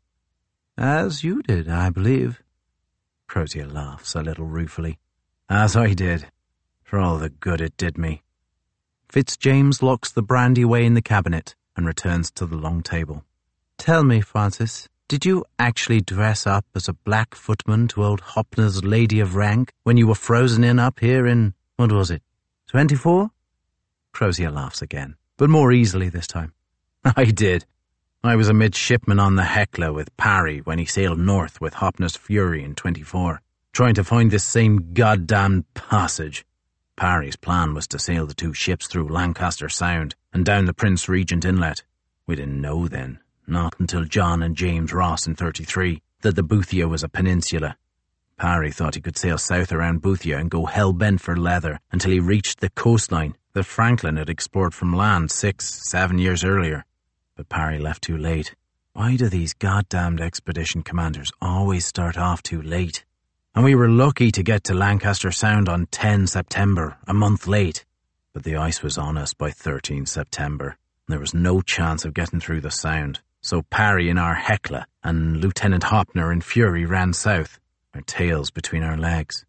As you did, I believe. Crozier laughs a little ruefully. As I did, for all the good it did me. Fitzjames locks the brandy away in the cabinet and returns to the long table. Tell me, Francis, did you actually dress up as a black footman to old Hoppner's lady of rank when you were frozen in up here in, what was it, twenty-four? Crozier laughs again, but more easily this time. I did. I was a midshipman on the Hecla with Parry when he sailed north with Hoppner's Fury in twenty-four, trying to find this same goddamn passage. Parry's plan was to sail the two ships through Lancaster Sound and down the Prince Regent Inlet. We didn't know then, not until John and James Ross in thirty-three, that the Boothia was a peninsula. Parry thought he could sail south around Boothia and go hell-bent for leather until he reached the coastline that Franklin had explored from land six, seven years earlier. But Parry left too late. Why do these goddamned expedition commanders always start off too late? And we were lucky to get to Lancaster Sound on the tenth of September, a month late. But the ice was on us by the thirteenth of September, and there was no chance of getting through the Sound. So Parry in our Hecla and Lieutenant Hoppner in Fury ran south, our tails between our legs.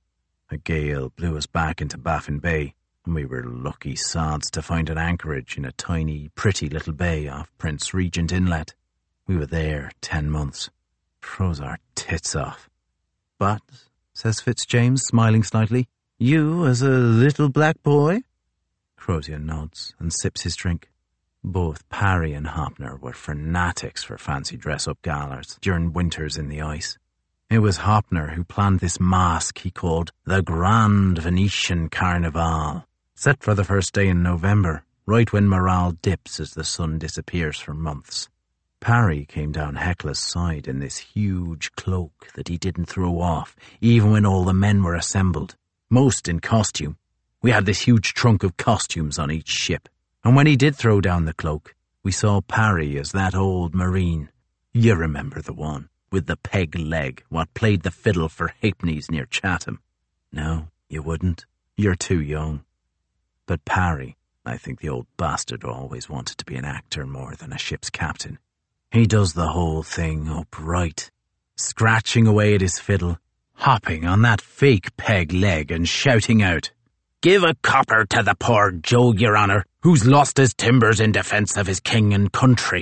A gale blew us back into Baffin Bay, and we were lucky sods to find an anchorage in a tiny, pretty little bay off Prince Regent Inlet. We were there ten months. Froze our tits off. But, says Fitzjames, smiling slightly, you as a little black boy? Crozier nods and sips his drink. Both Parry and Hoppner were fanatics for fancy dress-up galas during winters in the ice. It was Hoppner who planned this masque he called the Grand Venetian Carnival, set for the first day in November, right when morale dips as the sun disappears for months. Parry came down Hecla's side in this huge cloak that he didn't throw off, even when all the men were assembled, most in costume. We had this huge trunk of costumes on each ship, and when he did throw down the cloak, we saw Parry as that old marine. You remember the one, with the peg leg, what played the fiddle for Halfpenny's near Chatham. No, you wouldn't. You're too young. But Parry, I think the old bastard always wanted to be an actor more than a ship's captain. He does the whole thing upright, scratching away at his fiddle, hopping on that fake peg leg and shouting out, "Give a copper to the poor Joe, your honour, who's lost his timbers in defence of his king and country."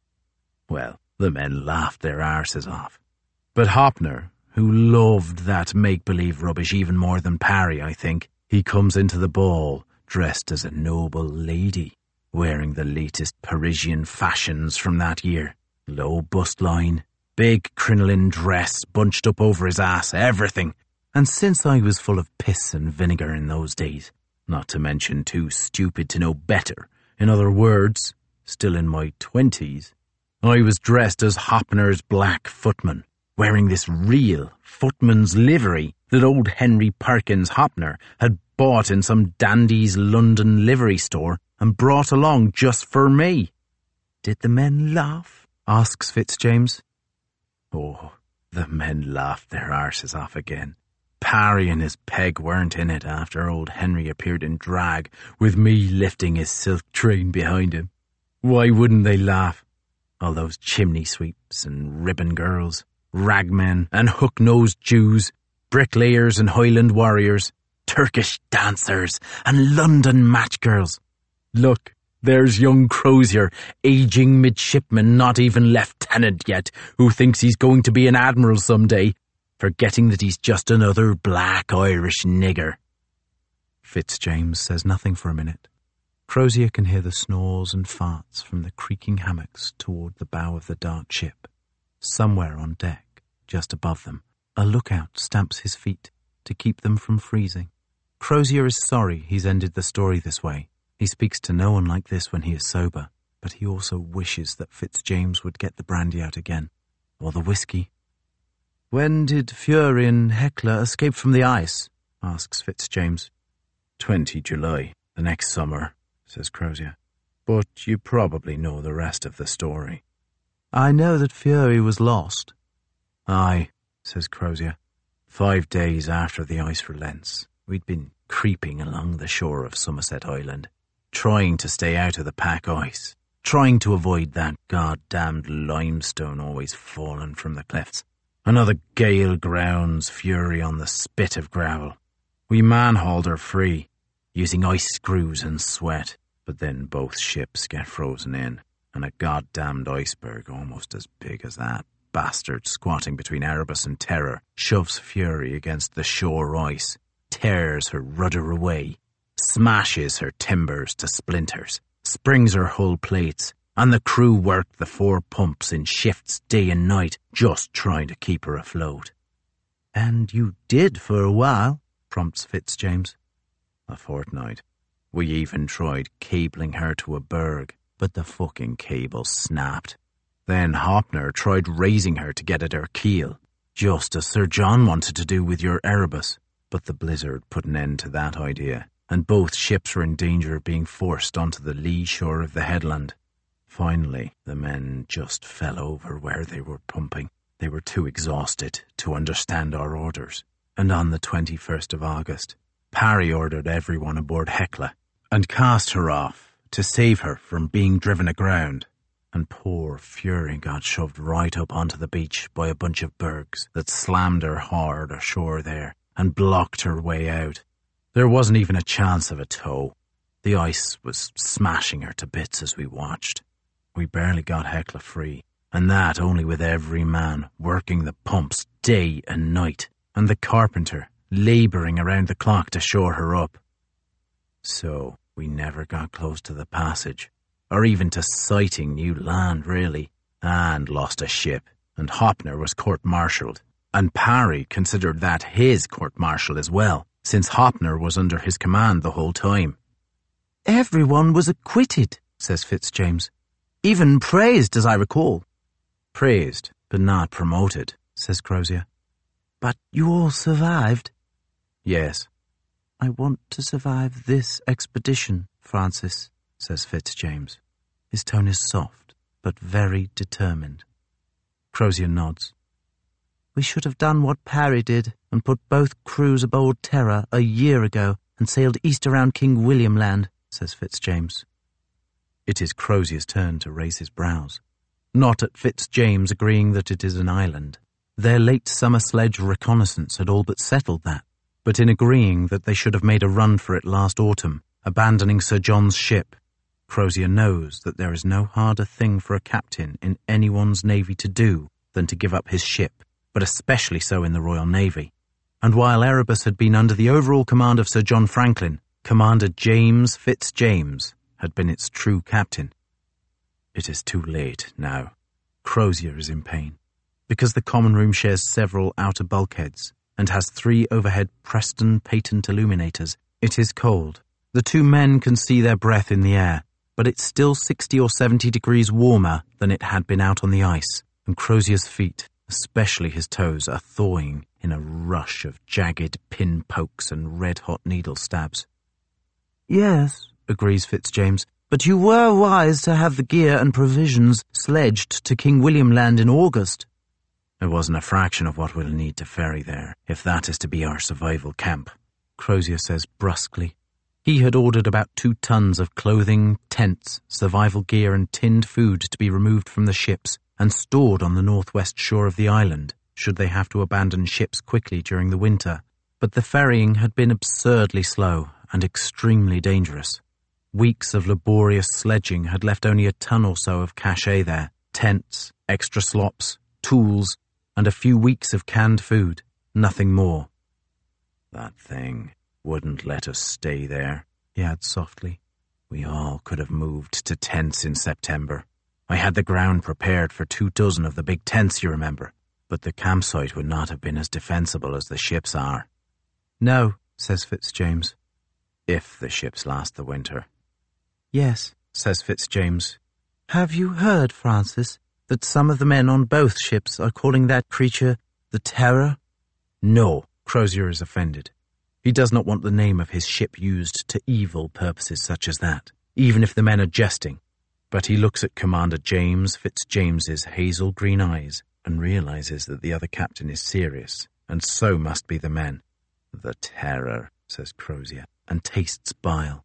Well, the men laughed their arses off. But Hoppner, who loved that make-believe rubbish even more than Parry, I think, he comes into the ball dressed as a noble lady, wearing the latest Parisian fashions from that year. Low bust line, big crinoline dress bunched up over his ass, everything. And since I was full of piss and vinegar in those days, not to mention too stupid to know better, in other words, still in my twenties, I was dressed as Hoppner's black footman, wearing this real footman's livery that old Henry Perkins Hoppner had bought in some dandy's London livery store and brought along just for me. Did the men laugh? Asks Fitzjames. Oh, the men laughed their arses off again. Parry and his peg weren't in it after old Henry appeared in drag, with me lifting his silk train behind him. Why wouldn't they laugh? All those chimney sweeps and ribbon girls, ragmen and hook-nosed Jews, bricklayers and Highland warriors, Turkish dancers and London match girls. Look, there's young Crozier, aging midshipman, not even lieutenant yet, who thinks he's going to be an admiral someday, forgetting that he's just another black Irish nigger. Fitzjames says nothing for a minute. Crozier can hear the snores and farts from the creaking hammocks toward the bow of the dark ship. Somewhere on deck, just above them, a lookout stamps his feet to keep them from freezing. Crozier is sorry he's ended the story this way. He speaks to no one like this when he is sober, but he also wishes that Fitzjames would get the brandy out again, or the whiskey. "When did Fury and Hecla escape from the ice?" asks Fitzjames. Twenty July, the next summer," says Crozier. "But you probably know the rest of the story." "I know that Fury was lost." "Aye," says Crozier. "Five days after the ice relents, we'd been creeping along the shore of Somerset Island, trying to stay out of the pack ice, trying to avoid that goddamned limestone always falling from the cliffs. Another gale grounds Fury on the spit of gravel. We man-hauled her free, using ice screws and sweat, but then both ships get frozen in, and a goddamned iceberg almost as big as that bastard squatting between Erebus and Terror shoves Fury against the shore ice, tears her rudder away, smashes her timbers to splinters, springs her hull plates, and the crew worked the four pumps in shifts day and night, just trying to keep her afloat." "And you did for a while," prompts Fitzjames. "A fortnight. We even tried cabling her to a berg, but the fucking cable snapped. Then Hoppner tried raising her to get at her keel, just as Sir John wanted to do with your Erebus, but the blizzard put an end to that idea, and both ships were in danger of being forced onto the lee shore of the headland. Finally, the men just fell over where they were pumping. They were too exhausted to understand our orders, and on the twenty-first of August, Parry ordered everyone aboard Hecla and cast her off to save her from being driven aground. And poor Fury got shoved right up onto the beach by a bunch of bergs that slammed her hard ashore there and blocked her way out. There wasn't even a chance of a tow. The ice was smashing her to bits as we watched. We barely got Hecla free, and that only with every man working the pumps day and night, and the carpenter labouring around the clock to shore her up. So we never got close to the passage, or even to sighting new land, really, and lost a ship, and Hoppner was court-martialed, and Parry considered that his court-martial as well, since Hoppner was under his command the whole time. Everyone was acquitted, says Fitzjames. Even praised, as I recall. Praised, but not promoted, says Crozier. But you all survived? Yes. I want to survive this expedition, Francis, says Fitzjames. His tone is soft, but very determined. Crozier nods. We should have done what Parry did and put both crews aboard Terror a year ago and sailed east around King William Land, says Fitzjames. It is Crozier's turn to raise his brows. Not at Fitzjames agreeing that it is an island. Their late summer sledge reconnaissance had all but settled that, but in agreeing that they should have made a run for it last autumn, abandoning Sir John's ship, Crozier knows that there is no harder thing for a captain in anyone's navy to do than to give up his ship, but especially so in the Royal Navy. And while Erebus had been under the overall command of Sir John Franklin, Commander James Fitzjames had been its true captain. It is too late now. Crozier is in pain, because the common room shares several outer bulkheads and has three overhead Preston patent illuminators. It is cold. The two men can see their breath in the air, but it's still sixty or seventy degrees warmer than it had been out on the ice, and Crozier's feet, especially his toes, are thawing in a rush of jagged pin pokes and red-hot needle stabs. Yes, agrees Fitzjames, but you were wise to have the gear and provisions sledged to King William Land in August. It wasn't a fraction of what we'll need to ferry there, if that is to be our survival camp, Crozier says brusquely. He had ordered about two tons of clothing, tents, survival gear and tinned food to be removed from the ships and stored on the northwest shore of the island, should they have to abandon ships quickly during the winter. But the ferrying had been absurdly slow and extremely dangerous. Weeks of laborious sledging had left only a ton or so of cachet there, tents, extra slops, tools, and a few weeks of canned food, nothing more. That thing wouldn't let us stay there, he adds softly. We all could have moved to tents in September. I had the ground prepared for two dozen of the big tents, you remember, but the campsite would not have been as defensible as the ships are. No, says Fitzjames. If the ships last the winter. Yes, says Fitzjames. Have you heard, Francis, that some of the men on both ships are calling that creature the Terror? No, Crozier is offended. He does not want the name of his ship used to evil purposes such as that, even if the men are jesting. But he looks at Commander James Fitzjames's hazel green eyes and realizes that the other captain is serious, and so must be the men. The Terror, says Crozier, and tastes bile.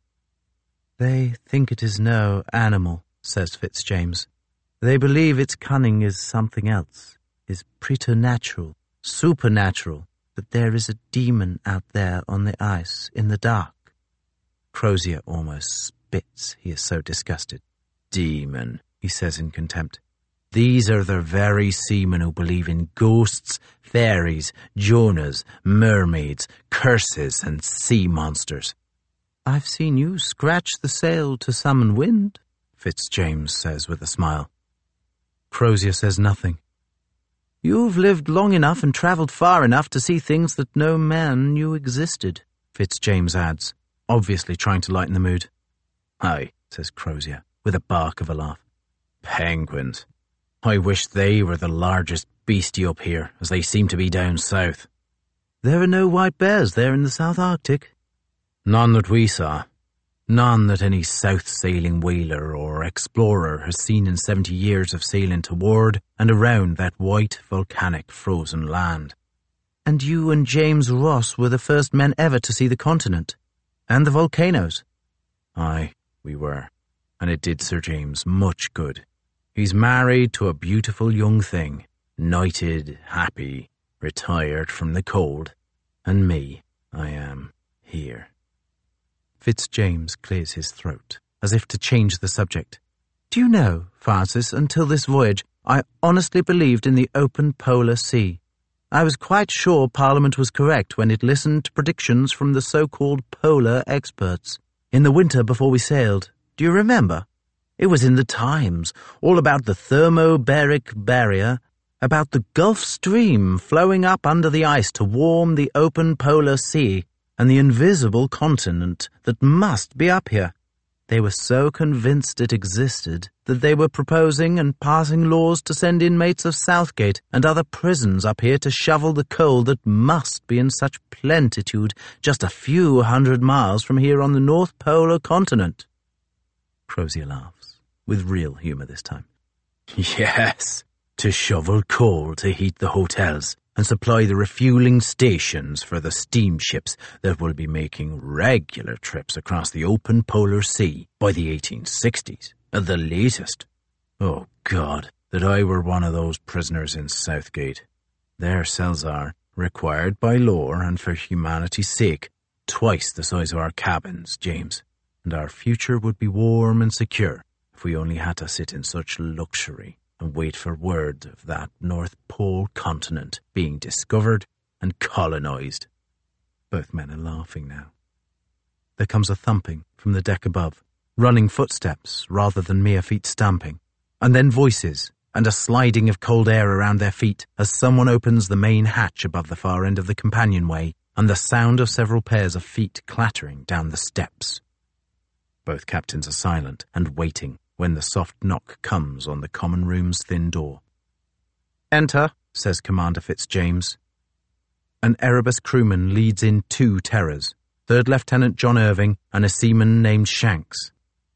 They think it is no animal, says Fitzjames. They believe its cunning is something else, is preternatural, supernatural, that there is a demon out there on the ice in the dark. Crozier almost spits, he is so disgusted. Demon, he says in contempt. These are the very seamen who believe in ghosts, fairies, Jonahs, mermaids, curses, and sea monsters. I've seen you scratch the sail to summon wind, Fitzjames says with a smile. Crozier says nothing. You've lived long enough and travelled far enough to see things that no man knew existed, Fitzjames adds, obviously trying to lighten the mood. Aye, says Crozier, with a bark of a laugh. Penguins. I wish they were the largest beastie up here, as they seem to be down south. There are no white bears there in the South Arctic. None that we saw. None that any south-sailing whaler or explorer has seen in seventy years of sailing toward and around that white, volcanic, frozen land. And you and James Ross were the first men ever to see the continent. And the volcanoes. Aye, we were. And it did Sir James much good. He's married to a beautiful young thing, knighted, happy, retired from the cold. And me, I am here. Fitzjames clears his throat, as if to change the subject. Do you know, Francis, until this voyage, I honestly believed in the open polar sea. I was quite sure Parliament was correct when it listened to predictions from the so-called polar experts. In the winter before we sailed, do you remember? It was in the Times, all about the thermobaric barrier, about the Gulf Stream flowing up under the ice to warm the open polar sea, and the invisible continent that must be up here. They were so convinced it existed that they were proposing and passing laws to send inmates of Southgate and other prisons up here to shovel the coal that must be in such plenitude just a few hundred miles from here on the North Polar continent. Crozier laughs, with real humour this time. Yes, to shovel coal to heat the hotels and supply the refuelling stations for the steamships that will be making regular trips across the open polar sea by the eighteen sixties, at the latest. Oh, God, that I were one of those prisoners in Southgate. Their cells are, required by law and for humanity's sake, twice the size of our cabins, James, and our future would be warm and secure if we only had to sit in such luxury and wait for word of that North Pole continent being discovered and colonized. Both men are laughing now. There comes a thumping from the deck above, running footsteps rather than mere feet stamping, and then voices and a sliding of cold air around their feet as someone opens the main hatch above the far end of the companionway, and the sound of several pairs of feet clattering down the steps. Both captains are silent and waiting when the soft knock comes on the common room's thin door. "Enter," says Commander Fitzjames. An Erebus crewman leads in two terrors, Third Lieutenant John Irving and a seaman named Shanks.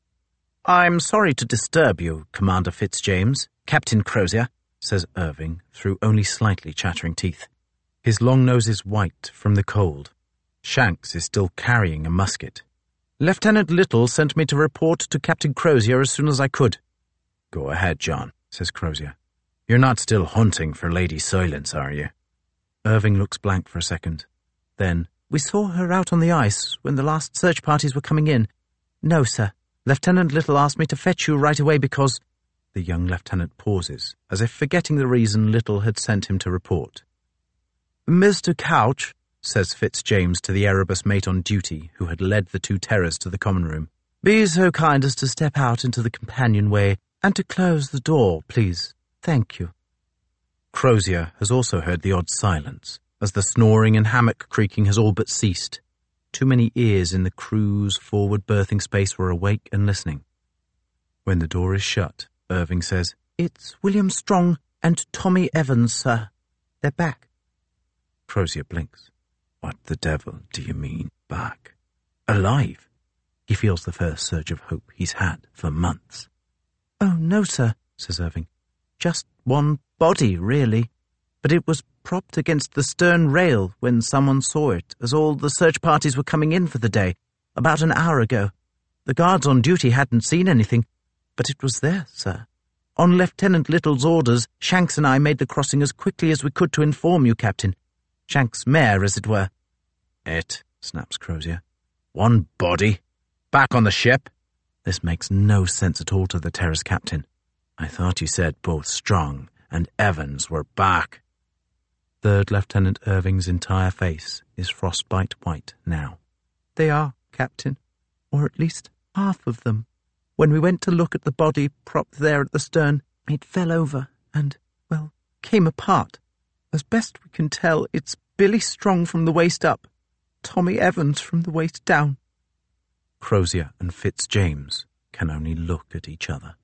"I'm sorry to disturb you, Commander Fitzjames, Captain Crozier," says Irving through only slightly chattering teeth. His long nose is white from the cold. Shanks is still carrying a musket. "Lieutenant Little sent me to report to Captain Crozier as soon as I could." "Go ahead, John," says Crozier. "You're not still hunting for Lady Silence, are you?" Irving looks blank for a second. Then, "We saw her out on the ice when the last search parties were coming in. No, sir. Lieutenant Little asked me to fetch you right away because—" The young lieutenant pauses, as if forgetting the reason Little had sent him to report. "Mister Couch," says Fitzjames to the Erebus mate on duty, who had led the two terrors to the common room, "be so kind as to step out into the companionway and to close the door, please. Thank you." Crozier has also heard the odd silence, as the snoring and hammock creaking has all but ceased. Too many ears in the crew's forward berthing space were awake and listening. When the door is shut, Irving says, "It's William Strong and Tommy Evans, sir. They're back." Crozier blinks. "What the devil do you mean, back? Alive?" He feels the first surge of hope he's had for months. "Oh, no, sir," says Irving. "Just one body, really. But it was propped against the stern rail when someone saw it, as all the search parties were coming in for the day, about an hour ago. The guards on duty hadn't seen anything, but it was there, sir. On Lieutenant Little's orders, Shanks and I made the crossing as quickly as we could to inform you, Captain. Shanks' mare, as it were." "It," snaps Crozier. "One body? Back on the ship?" This makes no sense at all to the terror's captain. "I thought you said both Strong and Evans were back." Third Lieutenant Irving's entire face is frostbite white now. "They are, Captain, or at least half of them. When we went to look at the body propped there at the stern, it fell over and, well, came apart. As best we can tell, it's Billy Strong from the waist up, Tommy Evans from the waist down." Crozier and Fitzjames can only look at each other.